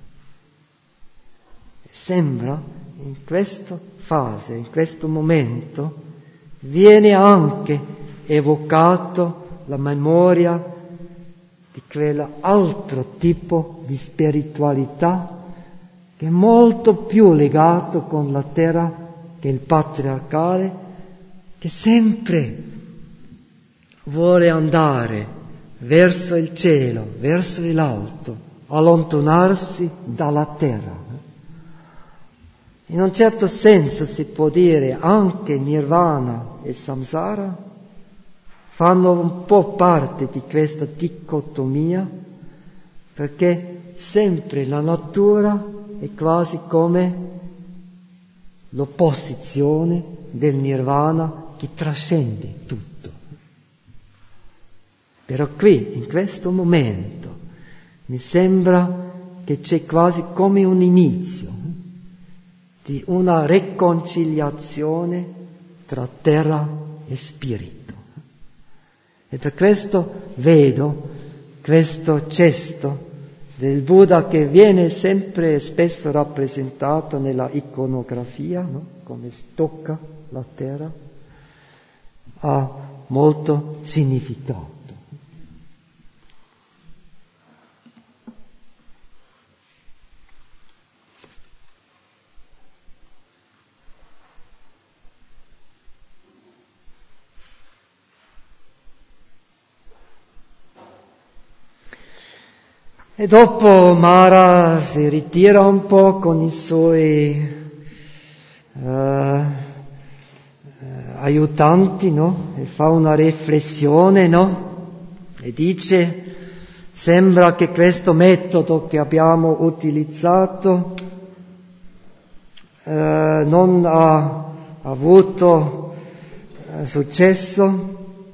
Sembra in questa fase, in questo momento, viene anche evocato la memoria di quell'altro tipo di spiritualità che è molto più legato con la terra che il patriarcale, che sempre vuole andare verso il cielo, verso l'alto, allontanarsi dalla terra. In un certo senso si può dire anche Nirvana e Samsara fanno un po' parte di questa dicotomia, perché sempre la natura è quasi come l'opposizione del Nirvana che trascende tutto. Però qui, in questo momento, mi sembra che c'è quasi come un inizio di una riconciliazione tra terra e spirito. E per questo vedo questo gesto del Buddha che viene sempre spesso rappresentato nella iconografia, no? Come tocca la terra, ha molto significato. E dopo Mara si ritira un po' con i suoi aiutanti, no? E fa una riflessione, no? E dice, sembra che questo metodo che abbiamo utilizzato non ha avuto successo.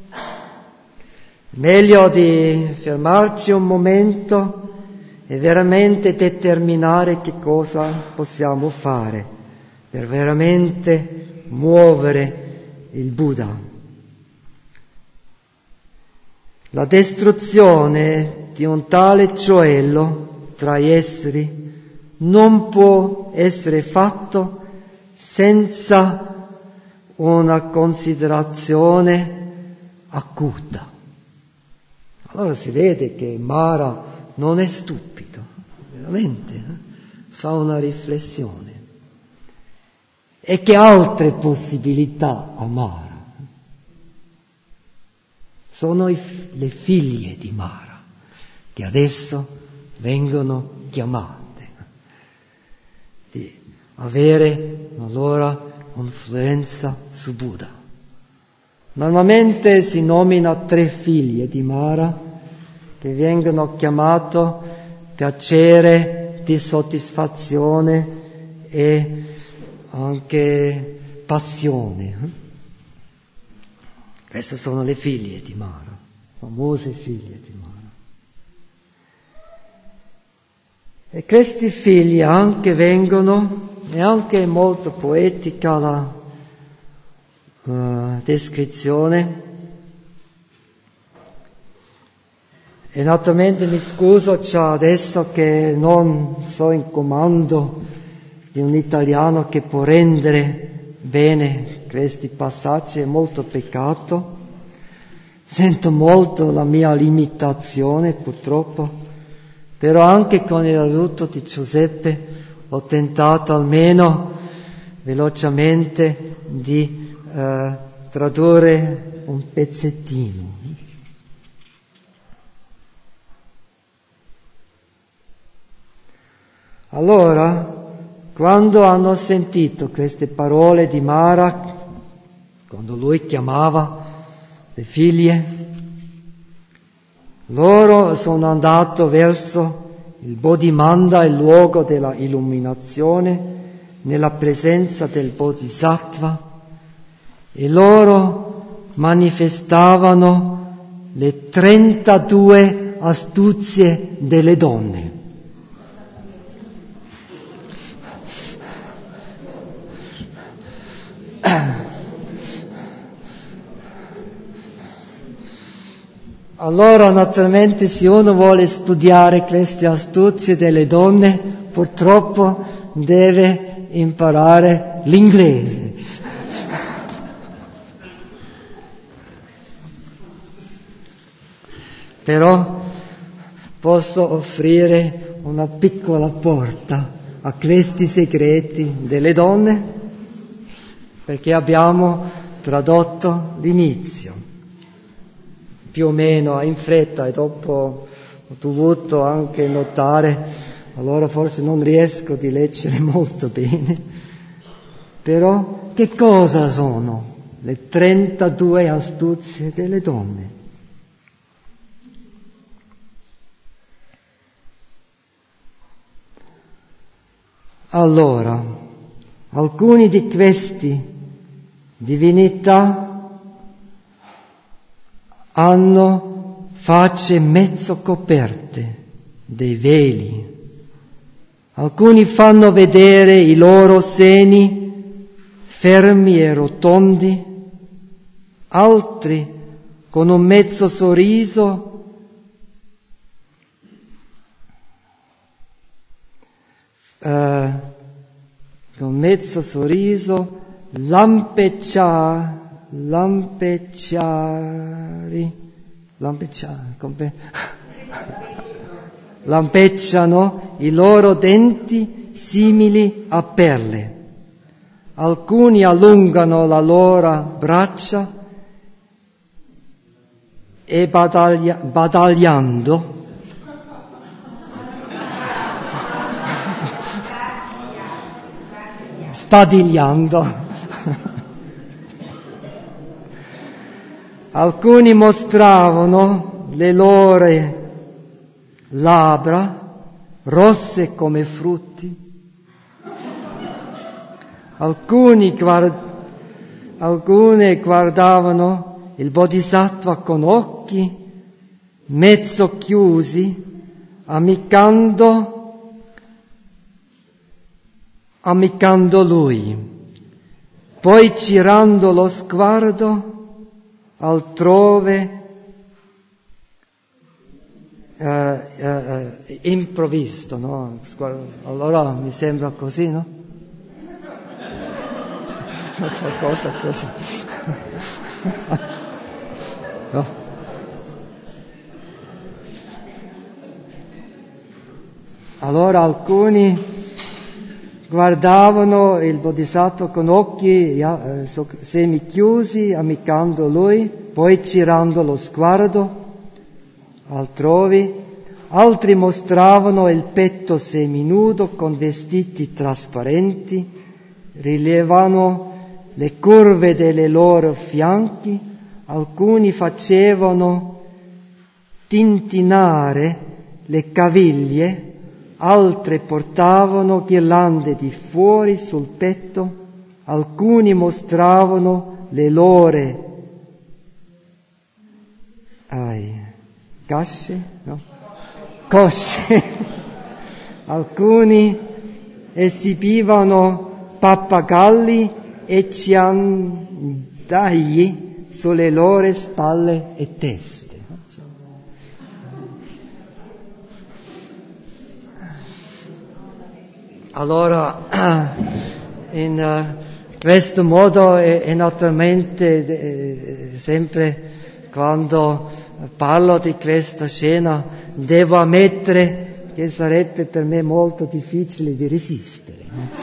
Meglio di fermarci un momento e veramente determinare che cosa possiamo fare per veramente muovere il Buddha. La distruzione di un tale gioiello tra gli esseri non può essere fatto senza una considerazione acuta. Allora si vede che Mara non è stupido, veramente, fa una riflessione. E che altre possibilità ha Mara? Sono le figlie di Mara, che adesso vengono chiamate, di avere la loro influenza su Buddha. Normalmente si nomina 3 figlie di Mara, che vengono chiamato piacere, dissoddisfazione e anche passione. Queste sono le figlie di Mara, famose figlie di Mara. E questi figli anche vengono, è anche molto poetica la descrizione. E naturalmente mi scuso già adesso che non sono in comando di un italiano che può rendere bene questi passaggi, è molto peccato. Sento molto la mia limitazione purtroppo, però anche con il aiuto di Giuseppe ho tentato almeno velocemente di tradurre un pezzettino. Allora, quando hanno sentito queste parole di Mara, quando lui chiamava le figlie, loro sono andati verso il Bodhimanda, il luogo della illuminazione, nella presenza del Bodhisattva, e loro manifestavano le 32 astuzie delle donne. Allora, naturalmente, se uno vuole studiare queste astuzie delle donne, purtroppo deve imparare l'inglese. Però posso offrire una piccola porta a questi segreti delle donne, perché abbiamo tradotto l'inizio, più o meno in fretta, e dopo ho dovuto anche notare, allora forse non riesco di leggere molto bene, però che cosa sono le 32 astuzie delle donne? Allora, alcuni di questi divinità hanno facce mezzo coperte, dei veli. Alcuni fanno vedere i loro seni fermi e rotondi, altri con un mezzo sorriso lampeggiano i loro denti simili a perle. Alcuni allungano la loro braccia e badagliando spadigliando. Alcuni mostravano le loro labbra rosse come frutti. Alcuni guardavano il Bodhisattva con occhi mezzo chiusi, ammiccando lui, poi girando lo sguardo altrove, improvvisto, no? Allora mi sembra così, no? Qualcosa così. No? Allora alcuni guardavano il Bodhisattva con occhi semichiusi, ammiccando lui, poi girando lo sguardo altrove. Altri mostravano il petto seminudo con vestiti trasparenti, rilevavano le curve dei loro fianchi. Alcuni facevano tintinare le caviglie, altri portavano ghirlande di fiori sul petto, alcuni mostravano le loro cosce, alcuni esibivano pappagalli e ciondagli sulle loro spalle e teste. Allora, in questo modo è naturalmente sempre quando parlo di questa scena devo ammettere che sarebbe per me molto difficile di resistere.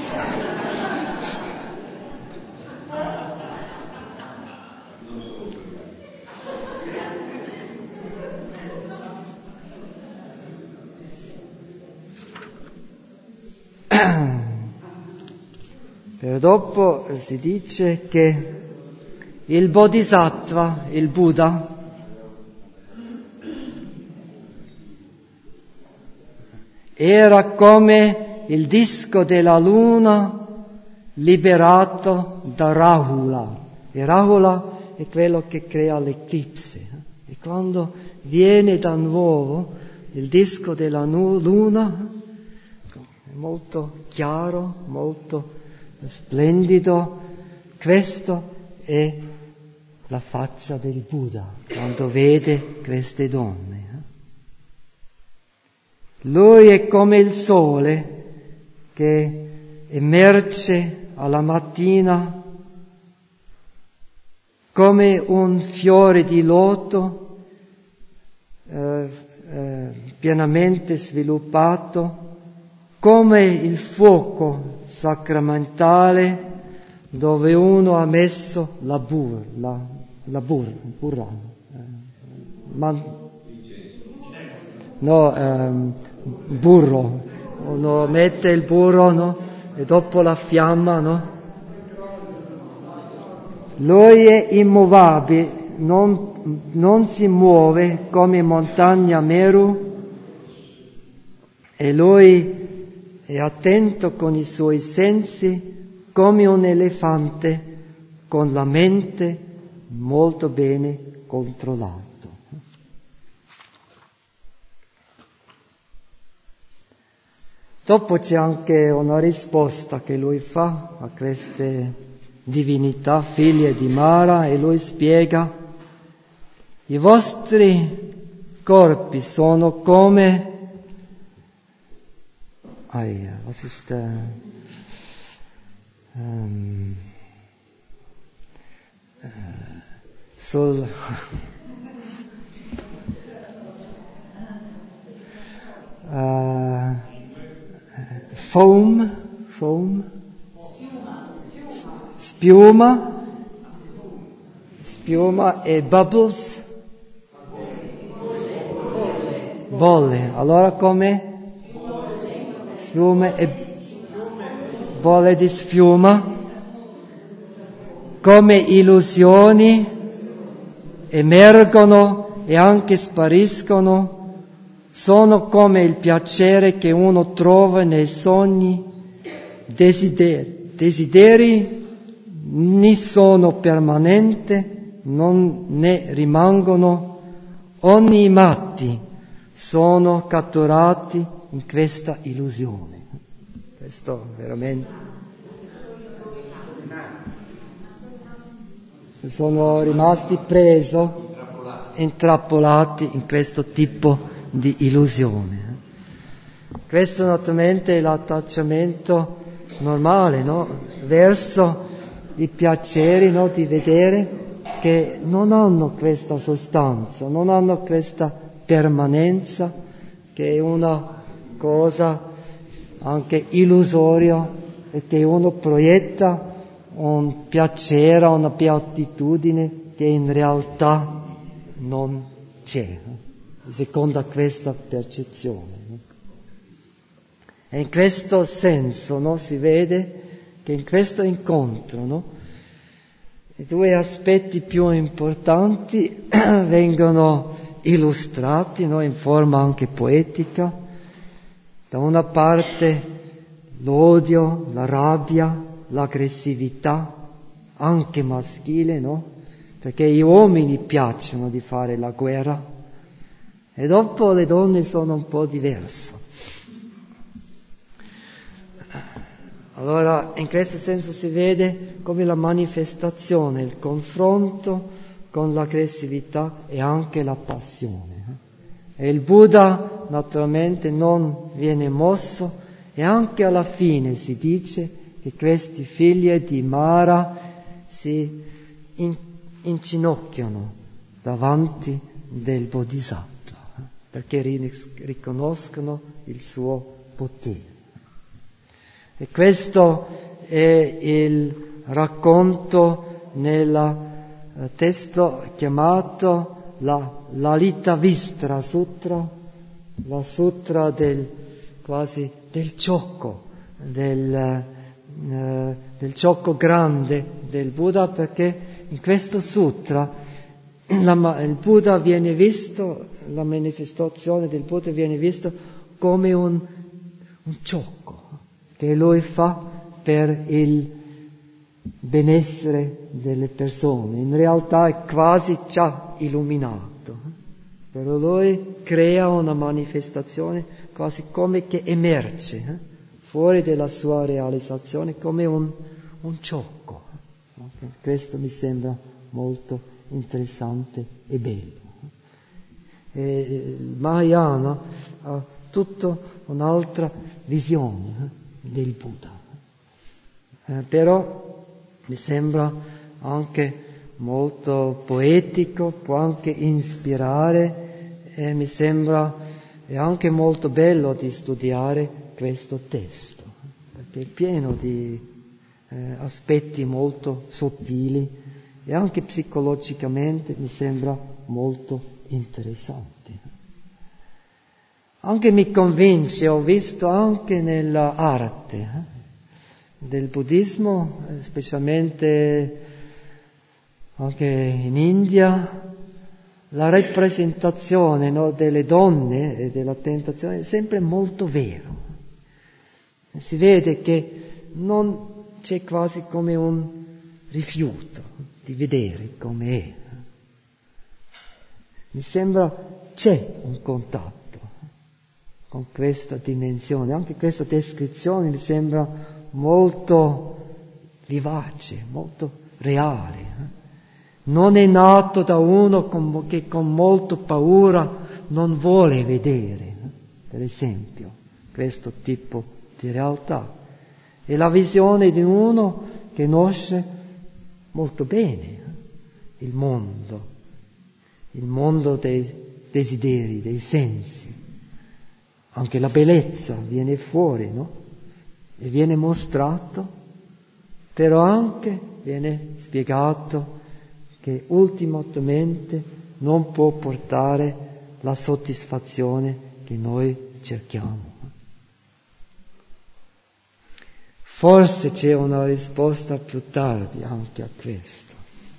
Per dopo si dice che il Bodhisattva, il Buddha, era come il disco della luna liberato da Rahula. E Rahula è quello che crea l'eclisse. E quando viene da nuovo il disco della luna, è molto chiaro, molto splendido, questo è la faccia del Buddha quando vede queste donne. Lui è come il sole che emerge alla mattina, come un fiore di loto pienamente sviluppato, come il fuoco sacramentale dove uno ha messo la burra, burro, uno mette il burro, no? E dopo la fiamma, no? Lui è immovabile, non si muove come montagna Meru, e lui è attento con i suoi sensi come un elefante con la mente molto bene controllata. Dopo c'è anche una risposta che lui fa a queste divinità, figlie di Mara, e lui spiega: i vostri corpi sono come... was ist foam, spiuma e bubbles, bolle. Allora come? Sfiume e bolle di sfiuma, come illusioni emergono e anche spariscono, sono come il piacere che uno trova nei sogni, desideri né sono permanenti, non ne rimangono, ogni matti sono catturati in questa illusione. Questo veramente sono rimasti intrappolati in questo tipo di illusione. Questo naturalmente è l'attacciamento normale, no? Verso i piaceri, no? Di vedere che non hanno questa sostanza, non hanno questa permanenza, che è una cosa anche illusoria e che uno proietta un piacere, una beatitudine che in realtà non c'è, secondo questa percezione. E in questo senso, no, si vede che in questo incontro, no, i due aspetti più importanti vengono illustrati, no, in forma anche poetica. Da una parte l'odio, la rabbia, l'aggressività, anche maschile, no? Perché gli uomini piacciono di fare la guerra, e dopo le donne sono un po' diverse. Allora, in questo senso si vede come la manifestazione, il confronto con l'aggressività e anche la passione. E il Buddha naturalmente non viene mosso, e anche alla fine si dice che questi figli di Mara si inginocchiano davanti del Bodhisattva, perché riconoscono il suo potere. E questo è il racconto nel testo chiamato la Lalitavistara Sutra, la sutra del ciocco, del ciocco grande del Buddha, perché in questo sutra il Buddha viene visto, la manifestazione del Buddha viene visto come un ciocco che lui fa per il benessere delle persone. In realtà è quasi già illuminato, però lui crea una manifestazione quasi come che emerge fuori dalla sua realizzazione come un ciocco. Questo mi sembra molto interessante e bello. E il Mahayana ha tutta un'altra visione del Buddha. Però mi sembra anche molto poetico, può anche ispirare, e mi sembra è anche molto bello di studiare questo testo, perché è pieno di aspetti molto sottili e anche psicologicamente mi sembra molto interessante. Anche mi convince, ho visto anche nell'arte del buddismo, specialmente anche in India, la rappresentazione, no, delle donne e della tentazione è sempre molto vero. Si vede che non c'è quasi come un rifiuto di vedere come è. Mi sembra c'è un contatto con questa dimensione, anche questa descrizione mi sembra molto vivace, molto reale. Non è nato da uno che con molta paura non vuole vedere, per esempio, questo tipo di realtà. È la visione di uno che conosce molto bene il mondo dei desideri, dei sensi. Anche la bellezza viene fuori, no? E viene mostrato, però anche viene spiegato che ultimamente non può portare la soddisfazione che noi cerchiamo. Forse c'è una risposta più tardi anche a questo.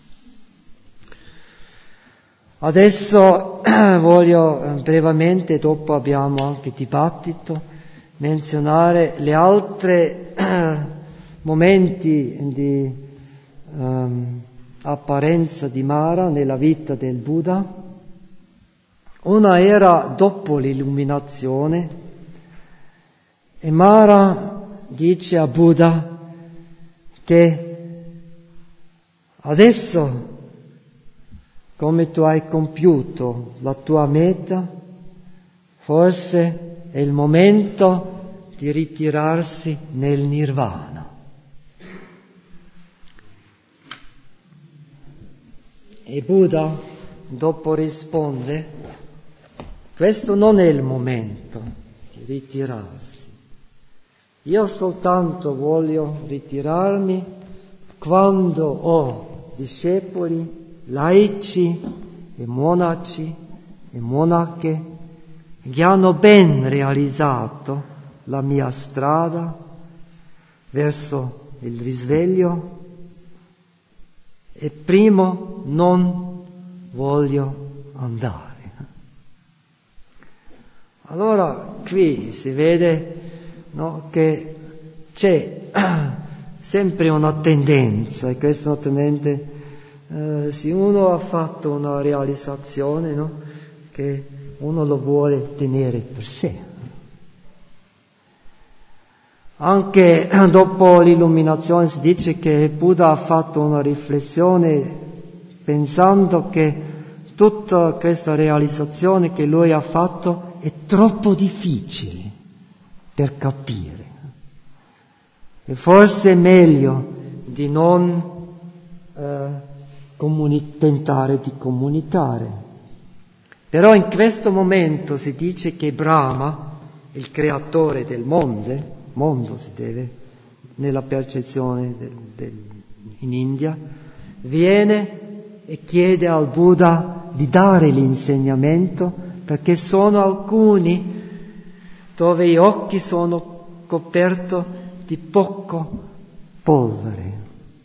Adesso voglio brevemente, dopo abbiamo anche dibattito, menzionare gli altri momenti di apparenza di Mara nella vita del Buddha. Una era dopo l'illuminazione e Mara dice a Buddha che adesso, come tu hai compiuto la tua meta, forse è il momento di ritirarsi nel nirvana. E Buddha dopo risponde: questo non è il momento di ritirarsi. Io soltanto voglio ritirarmi quando ho discepoli, laici e monaci e monache che hanno ben realizzato la mia strada verso il risveglio e primo non voglio andare. Allora qui si vede, no, che c'è sempre una tendenza, e questo naturalmente se uno ha fatto una realizzazione, no, che uno lo vuole tenere per sé. Anche dopo l'illuminazione si dice che Buddha ha fatto una riflessione pensando che tutta questa realizzazione che lui ha fatto è troppo difficile per capire. E forse è meglio di non tentare di comunicare. Però in questo momento si dice che Brahma, il creatore del mondo si deve, nella percezione in India, viene e chiede al Buddha di dare l'insegnamento, perché sono alcuni dove gli occhi sono coperti di poco polvere,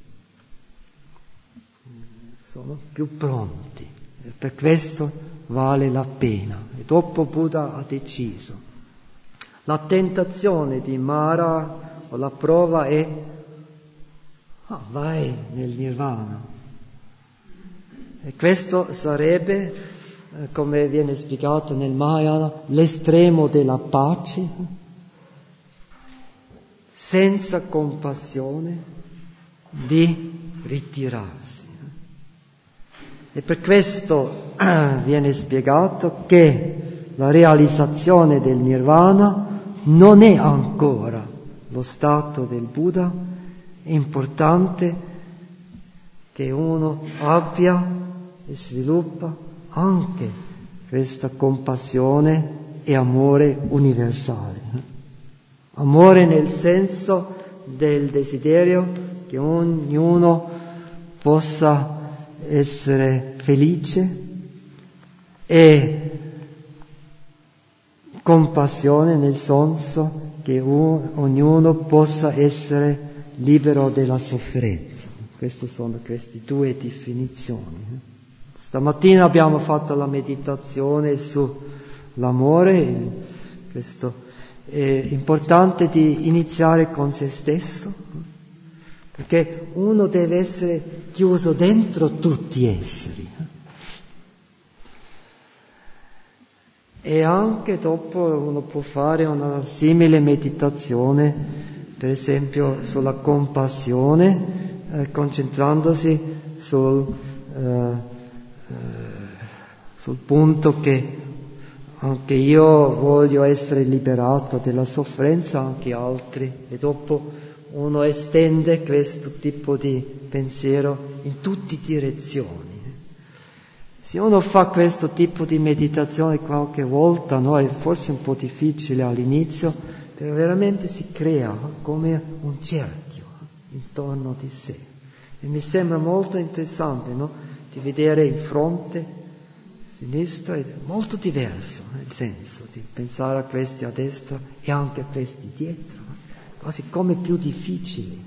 sono più pronti, e per questo vale la pena. E dopo Buddha ha deciso. La tentazione di Mara, o la prova è: vai nel nirvana. E questo sarebbe, come viene spiegato nel Mahayana, l'estremo della pace, senza compassione, di ritirarsi. E per questo viene spiegato che la realizzazione del nirvana non è ancora lo stato del Buddha. È importante che uno abbia e sviluppa anche questa compassione e amore universale. Amore nel senso del desiderio che ognuno possa essere felice, e compassione nel senso che ognuno possa essere libero dalla sofferenza. Queste sono queste due definizioni. Stamattina abbiamo fatto la meditazione sull'amore. Questo è importante di iniziare con se stesso, perché uno deve essere chiuso dentro tutti gli esseri. E anche dopo uno può fare una simile meditazione, per esempio sulla compassione, concentrandosi sul punto che anche io voglio essere liberato dalla sofferenza, anche altri, e dopo uno estende questo tipo di pensiero in tutte le direzioni. Se uno fa questo tipo di meditazione qualche volta, no, è forse un po' difficile all'inizio, però veramente si crea come un cerchio intorno di sé. E mi sembra molto interessante, no, di vedere in fronte, a sinistra, è molto diverso nel senso di pensare a questi a destra e anche a questi dietro, quasi come più difficili,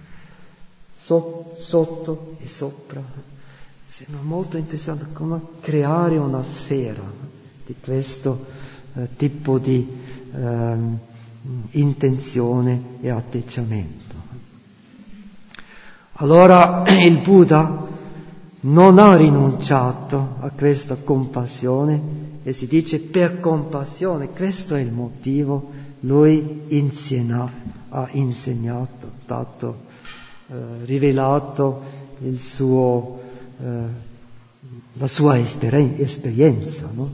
sotto e sopra. Sembra molto interessante come creare una sfera di questo tipo di intenzione e atteggiamento. Allora il Buddha non ha rinunciato a questa compassione, e si dice per compassione, questo è il motivo, lui ha insegnato, rivelato il suo la sua esperienza, no?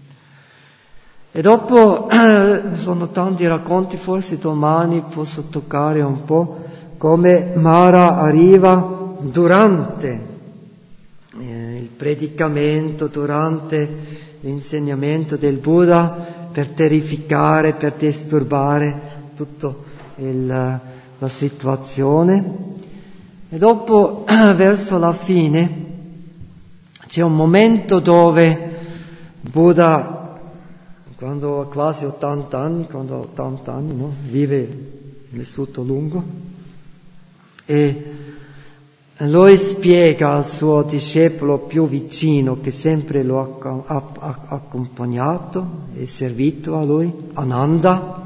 E dopo sono tanti racconti, forse domani posso toccare un po' come Mara arriva durante il predicamento, durante l'insegnamento del Buddha, per terrificare, per disturbare tutta la situazione. E dopo, verso la fine, c'è un momento dove Buddha, quando ha quasi 80 anni, no? Vive vissuto lungo, e lui spiega al suo discepolo più vicino, che sempre lo ha accompagnato e servito a lui, Ananda,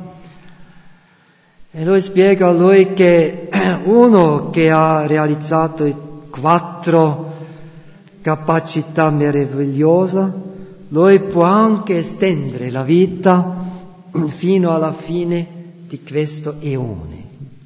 e lui spiega a lui che uno che ha realizzato 4 capacità meravigliose, lui può anche estendere la vita fino alla fine di questo eone.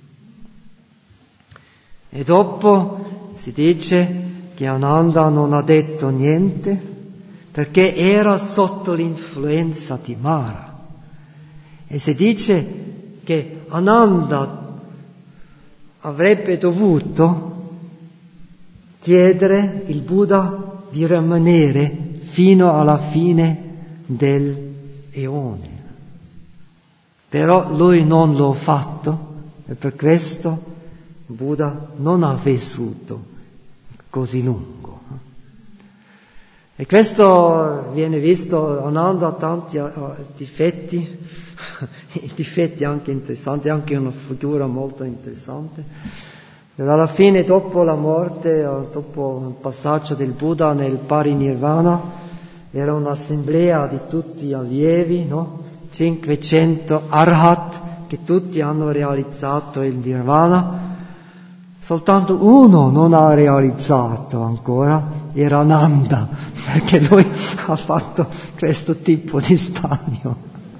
E dopo si dice che Ananda non ha detto niente perché era sotto l'influenza di Mara. E si dice che Ananda avrebbe dovuto chiedere il Buddha di rimanere fino alla fine dell'eone. Però lui non l'ha fatto, e per questo Buddha non ha vissuto così lungo. E questo viene visto, Ananda ha tanti difetti, difetti anche interessanti, anche una figura molto interessante. Però alla fine, dopo la morte, dopo il passaggio del Buddha nel parinirvana, era un'assemblea di tutti gli allievi, no? 500 arhat, che tutti hanno realizzato il nirvana. Soltanto uno non ha realizzato ancora, era Ananda, perché lui ha fatto questo tipo di sbaglio.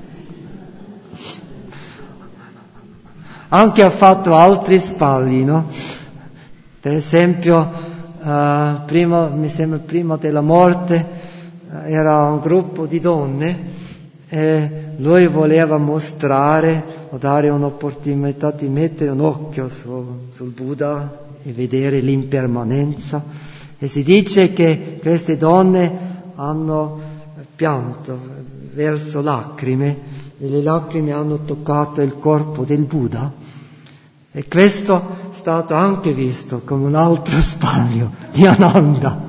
Anche ha fatto altri sbagli, no? Per esempio, mi sembra prima della morte, era un gruppo di donne e lui voleva mostrare o dare un'opportunità di mettere un occhio sul Buddha e vedere l'impermanenza. E si dice che queste donne hanno pianto verso lacrime e le lacrime hanno toccato il corpo del Buddha. E questo è stato anche visto come un altro sbaglio di Ananda.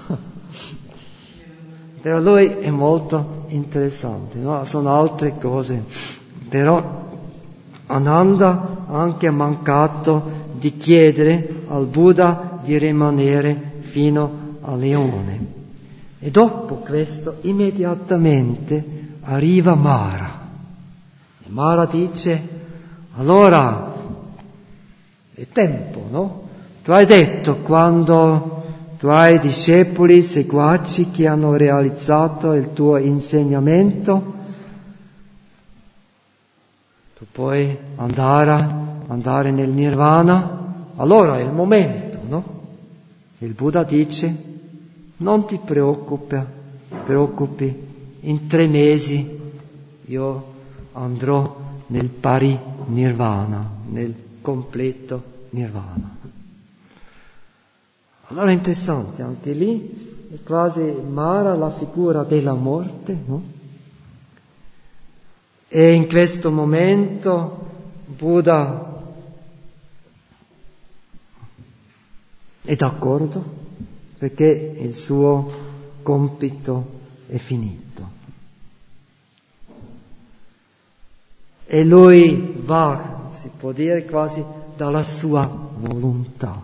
Per lui è molto interessante, no? Sono altre cose. Però Ananda ha anche mancato di chiedere al Buddha di rimanere fino al leone. E dopo questo immediatamente arriva Mara. E Mara dice: allora è tempo, no? Tu hai detto, quando tu hai discepoli, seguaci che hanno realizzato il tuo insegnamento, tu puoi andare nel nirvana, allora è il momento, no? Il Buddha dice: non ti preoccupi, in 3 mesi io andrò nel pari nirvana, nel completo nirvana. Allora è interessante, anche lì è quasi Mara la figura della morte, no? E in questo momento Buddha è d'accordo perché il suo compito è finito. E lui va, si può dire quasi, dalla sua volontà,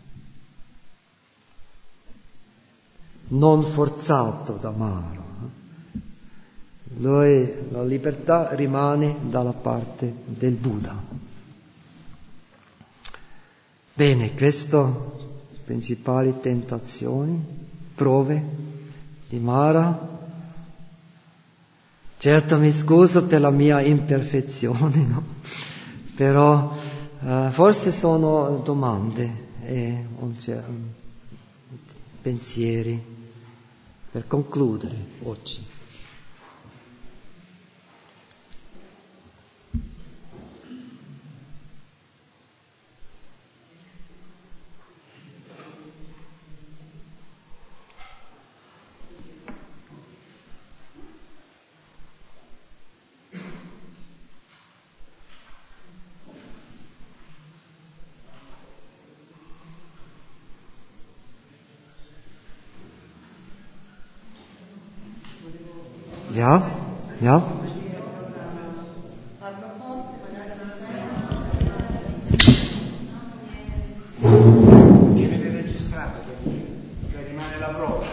non forzato da Mara. Lui, la libertà rimane dalla parte del Buddha. Bene, queste principali tentazioni, prove di Mara. Certo mi scuso per la mia imperfezione, no? Però forse sono domande e pensieri per concludere oggi. Ja? Viene registrato, cioè rimane la prova.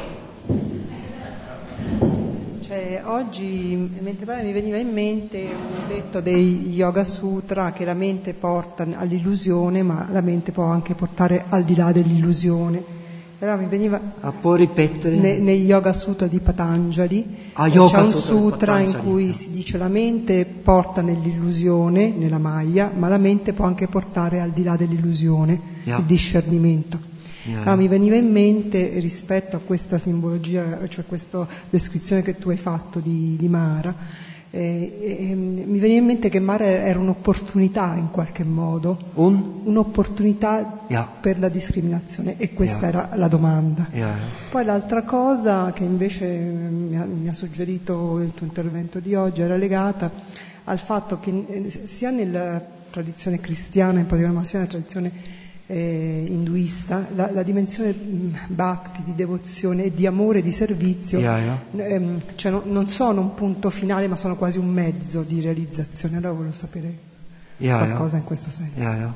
Cioè, oggi, mentre parlavi, mi veniva in mente un detto dei Yoga Sutra che la mente porta all'illusione, ma la mente può anche portare al di là dell'illusione. Però mi veniva può ripetere? Nei Yoga Sutra di Patanjali Yoga c'è un Sutra sutra di in Patanjali. cui si dice la mente porta nell'illusione, nella Maya, ma la mente può anche portare al di là dell'illusione, il discernimento. Mi veniva in mente, rispetto a questa simbologia, cioè questa descrizione che tu hai fatto di Mara, mi veniva in mente che Mara era un'opportunità in qualche modo, un'opportunità per la discriminazione, e questa era la domanda. Poi l'altra cosa che invece mi ha suggerito il tuo intervento di oggi era legata al fatto che sia nella tradizione cristiana, in particolare, ma sia nella tradizione induista, la dimensione bhakti, di devozione e di amore, di servizio, cioè non sono un punto finale, ma sono quasi un mezzo di realizzazione. Allora volevo sapere qualcosa in questo senso.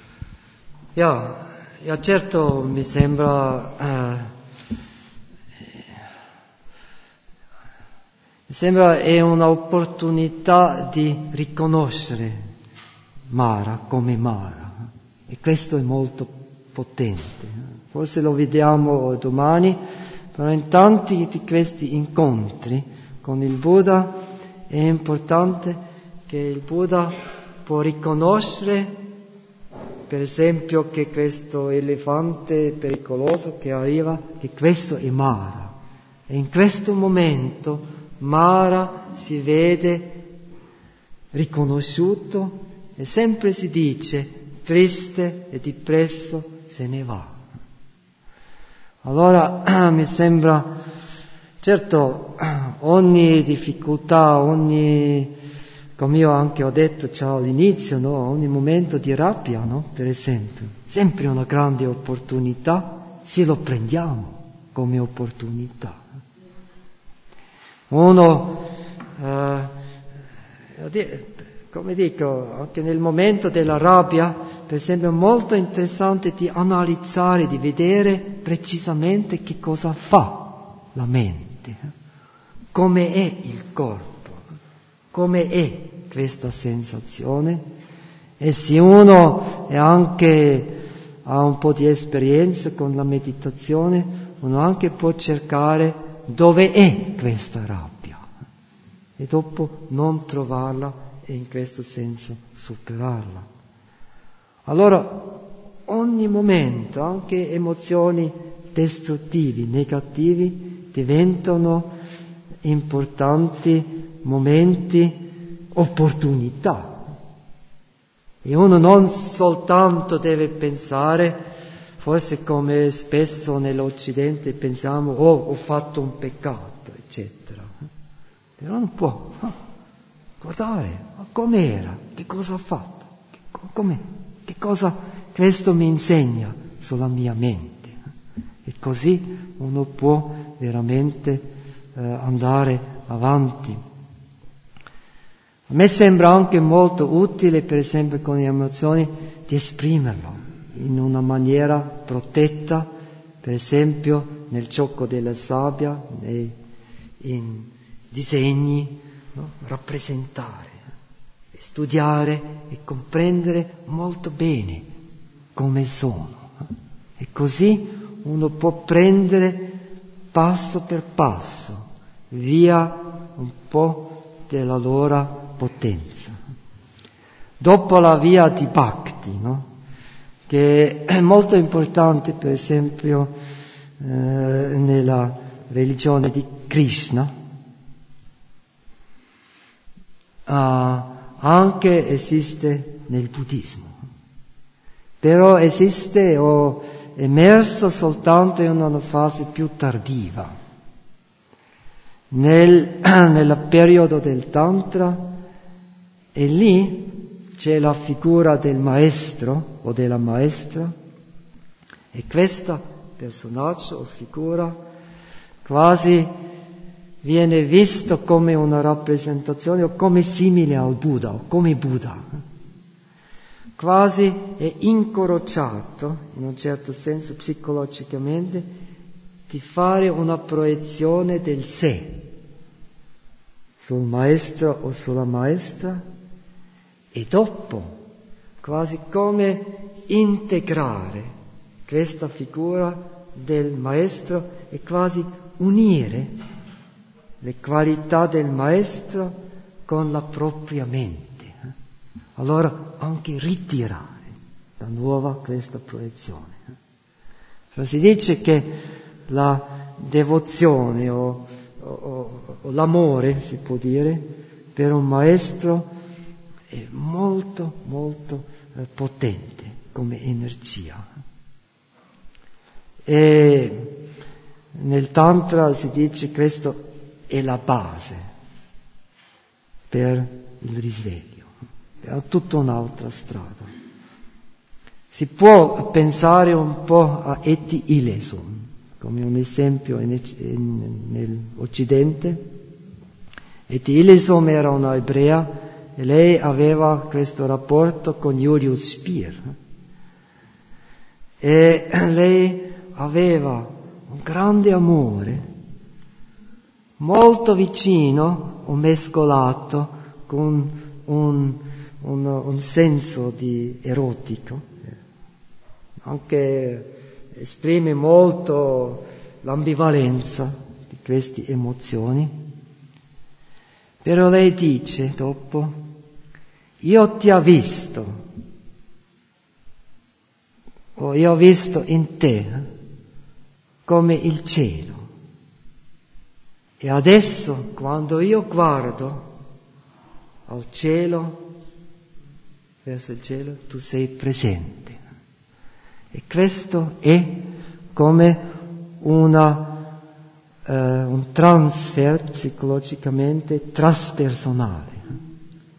Certo, mi sembra è un'opportunità di riconoscere Mara come Mara. E questo è molto potente. Forse lo vediamo domani, però in tanti di questi incontri con il Buddha è importante che il Buddha può riconoscere, per esempio, che questo elefante pericoloso che arriva, che questo è Mara. E in questo momento Mara si vede riconosciuto e sempre si dice: triste e depresso se ne va. Allora mi sembra, certo, ogni difficoltà, ogni come io anche ho detto già all'inizio, no? Ogni momento di rabbia, no? Per esempio, sempre una grande opportunità, se lo prendiamo come opportunità. Uno, come dico, anche nel momento della rabbia, per esempio, è molto interessante di analizzare, di vedere precisamente che cosa fa la mente, come è il corpo, come è questa sensazione. E se uno è anche ha un po' di esperienza con la meditazione, uno anche può cercare dove è questa rabbia e dopo non trovarla e in questo senso superarla. Allora ogni momento, anche emozioni distruttivi, negativi, diventano importanti momenti, opportunità. E uno non soltanto deve pensare, forse come spesso nell'Occidente pensiamo, ho fatto un peccato, eccetera. Però non può guardare com'era, che cosa ha fatto, com'è, che cosa questo mi insegna sulla mia mente. E così uno può veramente andare avanti. A me sembra anche molto utile, per esempio con le emozioni, di esprimerlo in una maniera protetta, per esempio nel gioco della sabbia, in disegni, no? Rappresentare, studiare e comprendere molto bene come sono. E così uno può prendere passo per passo via un po' della loro potenza. Dopo la via di Bhakti, no? Che è molto importante, per esempio, nella religione di Krishna, anche esiste nel buddismo, però esiste o è emerso soltanto in una fase più tardiva. Nel periodo del Tantra, e lì c'è la figura del maestro o della maestra, e questo personaggio o figura quasi viene visto come una rappresentazione o come simile al Buddha o come Buddha. Quasi è incoraggiato, in un certo senso psicologicamente, di fare una proiezione del sé sul maestro o sulla maestra, e dopo quasi come integrare questa figura del maestro e quasi unire le qualità del maestro con la propria mente. Allora anche ritirare da nuovo questa proiezione. Però si dice che la devozione o l'amore, si può dire, per un maestro è molto, molto potente come energia. E nel Tantra si dice che questo è la base per il risveglio, è tutta un'altra strada. Si può pensare un po' a Eti Ilesum, come un esempio nell'Occidente. Eti Ilesum era una ebrea e lei aveva questo rapporto con Julius Spier. E lei aveva un grande amore, molto vicino o mescolato con un senso di erotico. Anche esprime molto l'ambivalenza di queste emozioni. Però lei dice dopo: io ti ho visto, o io ho visto in te come il cielo, e adesso quando io guardo al cielo, verso il cielo, tu sei presente. E questo è come un transfer psicologicamente traspersonale.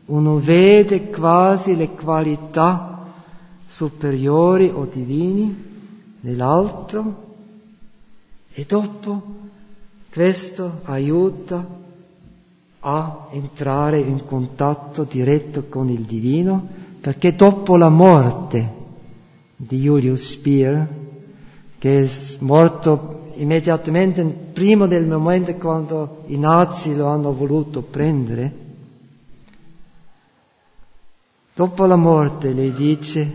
uno vede quasi le qualità superiori o divini nell'altro e dopo questo aiuta a entrare in contatto diretto con il divino, perché dopo la morte di Julius Speer, che è morto immediatamente prima del momento quando i nazi lo hanno voluto prendere, dopo la morte lei dice: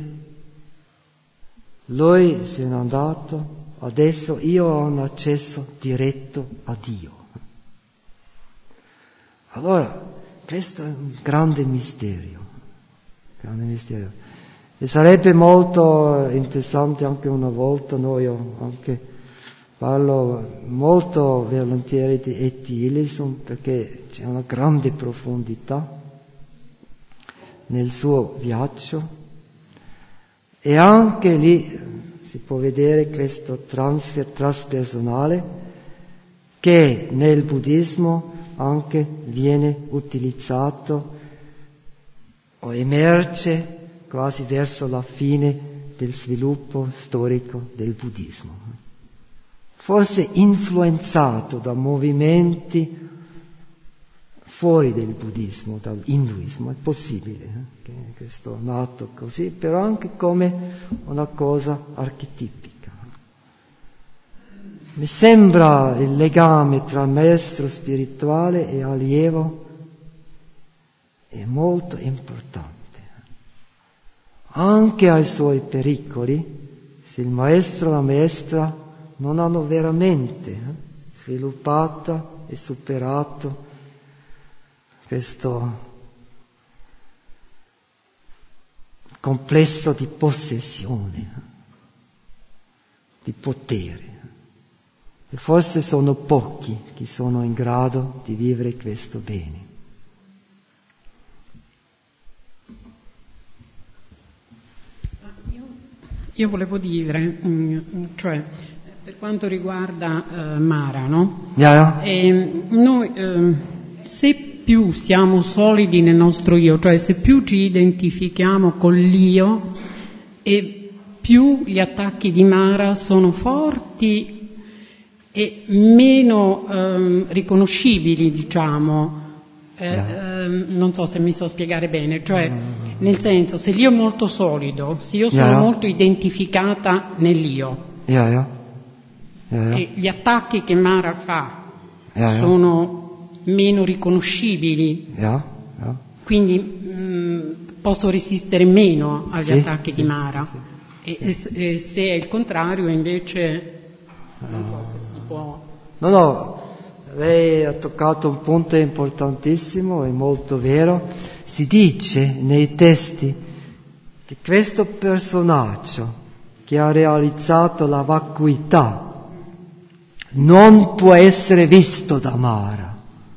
lui se n'è andato, adesso io ho un accesso diretto a Dio. Allora, questo è un grande mistero. E sarebbe molto interessante anche una volta, io anche parlo molto volentieri di E.T. Hillesum, perché c'è una grande profondità nel suo viaggio, e anche lì si può vedere questo transfer traspersonale che nel buddismo anche viene utilizzato o emerge quasi verso la fine del sviluppo storico del buddismo. Forse influenzato da movimenti fuori del buddismo, dall'induismo, è possibile che questo è nato così, però anche come una cosa archetipica. Mi sembra il legame tra maestro spirituale e allievo è molto importante. Anche ai suoi pericoli, se il maestro e la maestra non hanno veramente sviluppato e superato questo complesso di possessione, di potere. E forse sono pochi che sono in grado di vivere questo bene. Io volevo dire, cioè, per quanto riguarda Mara, no? Yeah. Noi, se più siamo solidi nel nostro io, cioè se più ci identifichiamo con l'io e più gli attacchi di Mara sono forti e meno riconoscibili, diciamo. Non so se mi so spiegare bene, cioè nel senso, se l'io è molto solido, se io sono molto identificata nell'io e gli attacchi che Mara fa sono meno riconoscibili, quindi posso resistere meno agli attacchi di Mara. E se è il contrario invece non so se si può. No, lei ha toccato un punto importantissimo, è molto vero. Si dice nei testi che questo personaggio che ha realizzato la vacuità non può essere visto da Mara.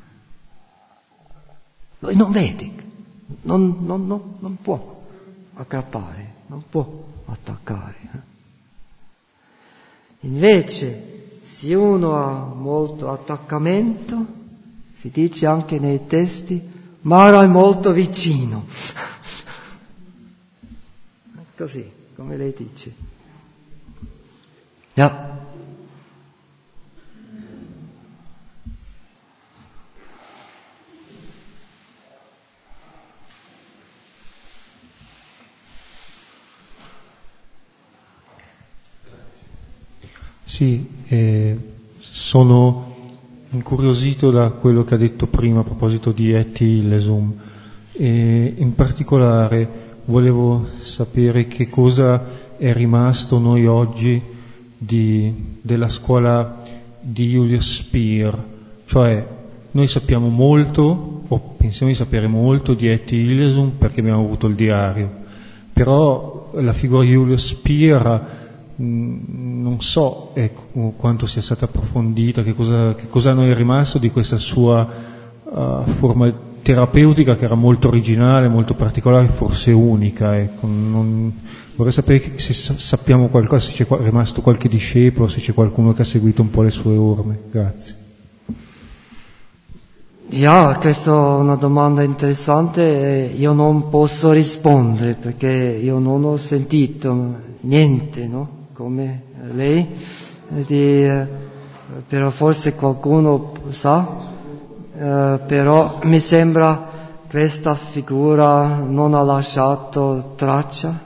Lui non vede, non può aggrappare, non può attaccare. Invece, se uno ha molto attaccamento, si dice anche nei testi, Mara è molto vicino. Così, come lei dice. Sì, sono incuriosito da quello che ha detto prima a proposito di E.T. Hillesum, e in particolare volevo sapere che cosa è rimasto noi oggi della scuola di Julius Speer, cioè noi sappiamo molto, o pensiamo di sapere molto di E.T. Hillesum perché abbiamo avuto il diario, però la figura di Julius Speer non so quanto sia stata approfondita, che cosa noi è rimasto di questa sua forma terapeutica che era molto originale, molto particolare, forse unica. Ecco. Vorrei sapere se sappiamo qualcosa, se c'è rimasto qualche discepolo, se c'è qualcuno che ha seguito un po' le sue orme. Grazie. Questa è una domanda interessante e io non posso rispondere perché io non ho sentito niente, no? Come lei, però forse qualcuno sa, però mi sembra questa figura non ha lasciato traccia.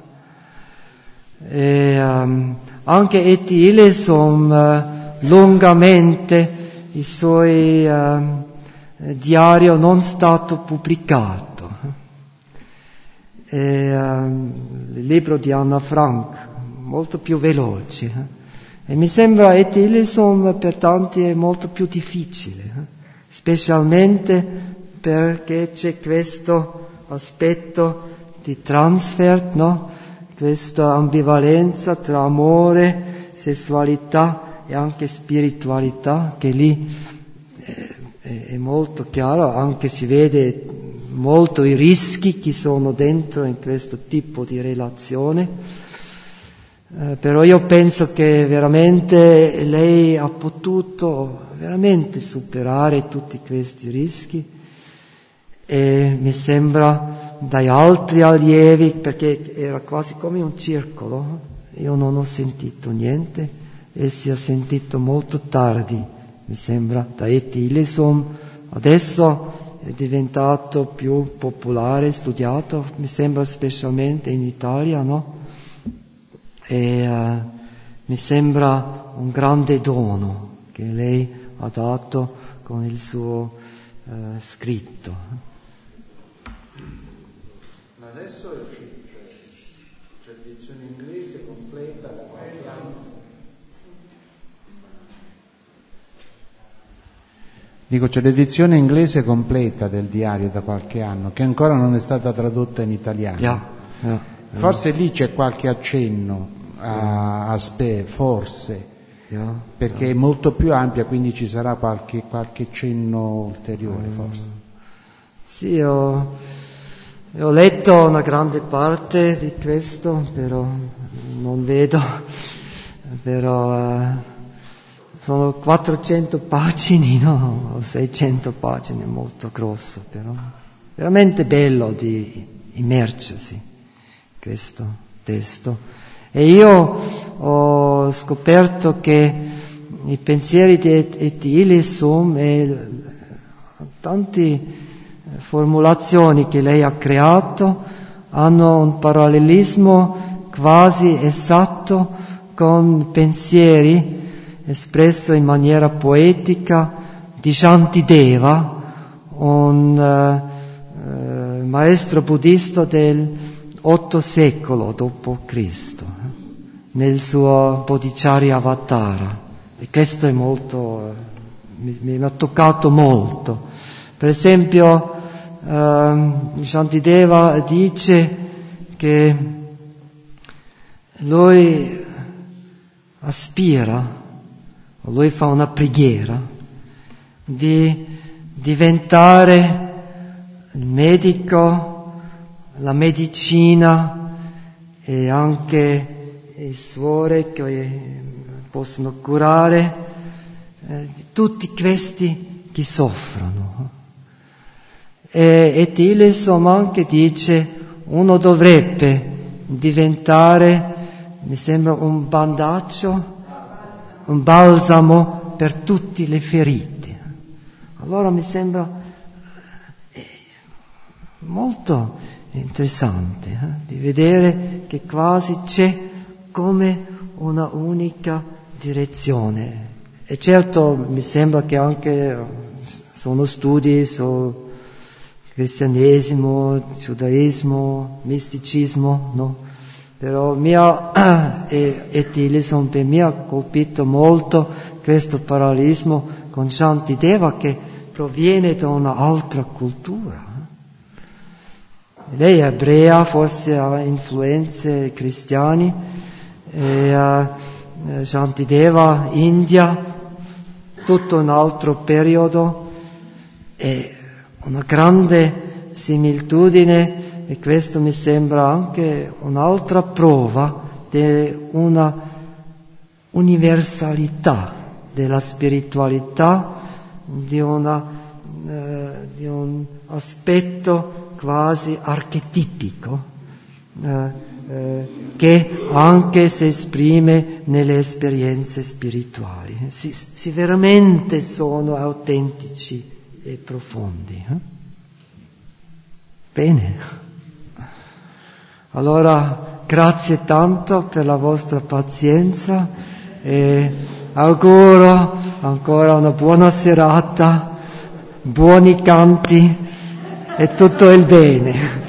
E anche Etty Hillesum lungamente i suoi diario non stato pubblicato, il libro di Anna Frank molto più veloce, e mi sembra Etty Hillesum per tanti è molto più difficile, specialmente perché c'è questo aspetto di transfer, no? Questa ambivalenza tra amore, sessualità e anche spiritualità che lì è molto chiaro, anche si vede molto i rischi che sono dentro in questo tipo di relazione, però io penso che veramente lei ha potuto veramente superare tutti questi rischi e mi sembra dai altri allievi, perché era quasi come un circolo, io non ho sentito niente e si è sentito molto tardi. Mi sembra da Etty Hillesum, adesso è diventato più popolare, studiato, mi sembra specialmente in Italia, no? E mi sembra un grande dono che lei ha dato con il suo scritto. Ma adesso è uscito, c'è l'edizione inglese completa da qualche anno. Dico, c'è l'edizione inglese completa del diario da qualche anno, che ancora non è stata tradotta in italiano. Forse lì c'è qualche accenno a Spee, forse, perché è molto più ampia, quindi ci sarà qualche cenno ulteriore, forse. Sì, ho letto una grande parte di questo, però non vedo, però... sono 400 pagine, no? 600 pagine, molto grosso, però veramente bello di immergersi in questo testo. E io ho scoperto che i pensieri di Etty Hillesum e tante formulazioni che lei ha creato hanno un parallelismo quasi esatto con pensieri espresso in maniera poetica di Shantideva, un maestro buddista del VIII secolo d.C., nel suo Bodhicharya Avatara. E questo è molto, mi ha toccato molto. Per esempio, Shantideva dice che lui aspira, lui fa una preghiera di diventare il medico, la medicina e anche i suore che possono curare tutti questi che soffrono. E Etty Hillesum anche dice uno dovrebbe diventare, mi sembra, un bandaggio, un balsamo per tutte le ferite. Allora mi sembra molto interessante di vedere che quasi c'è come una unica direzione. E certo mi sembra che anche sono studi su cristianesimo, giudaismo, misticismo, no? Però Etty Hillesum mi ha colpito molto questo parallelismo con Shantideva che proviene da un'altra cultura. Lei è ebrea, forse ha influenze cristiane, e Shantideva, India, tutto un altro periodo, e una grande similitudine. E questo mi sembra anche un'altra prova di una universalità della spiritualità, di una aspetto quasi archetipico che anche si esprime nelle esperienze spirituali. Si veramente sono autentici e profondi. Bene. Allora, grazie tanto per la vostra pazienza e auguro ancora una buona serata, buoni canti e tutto il bene.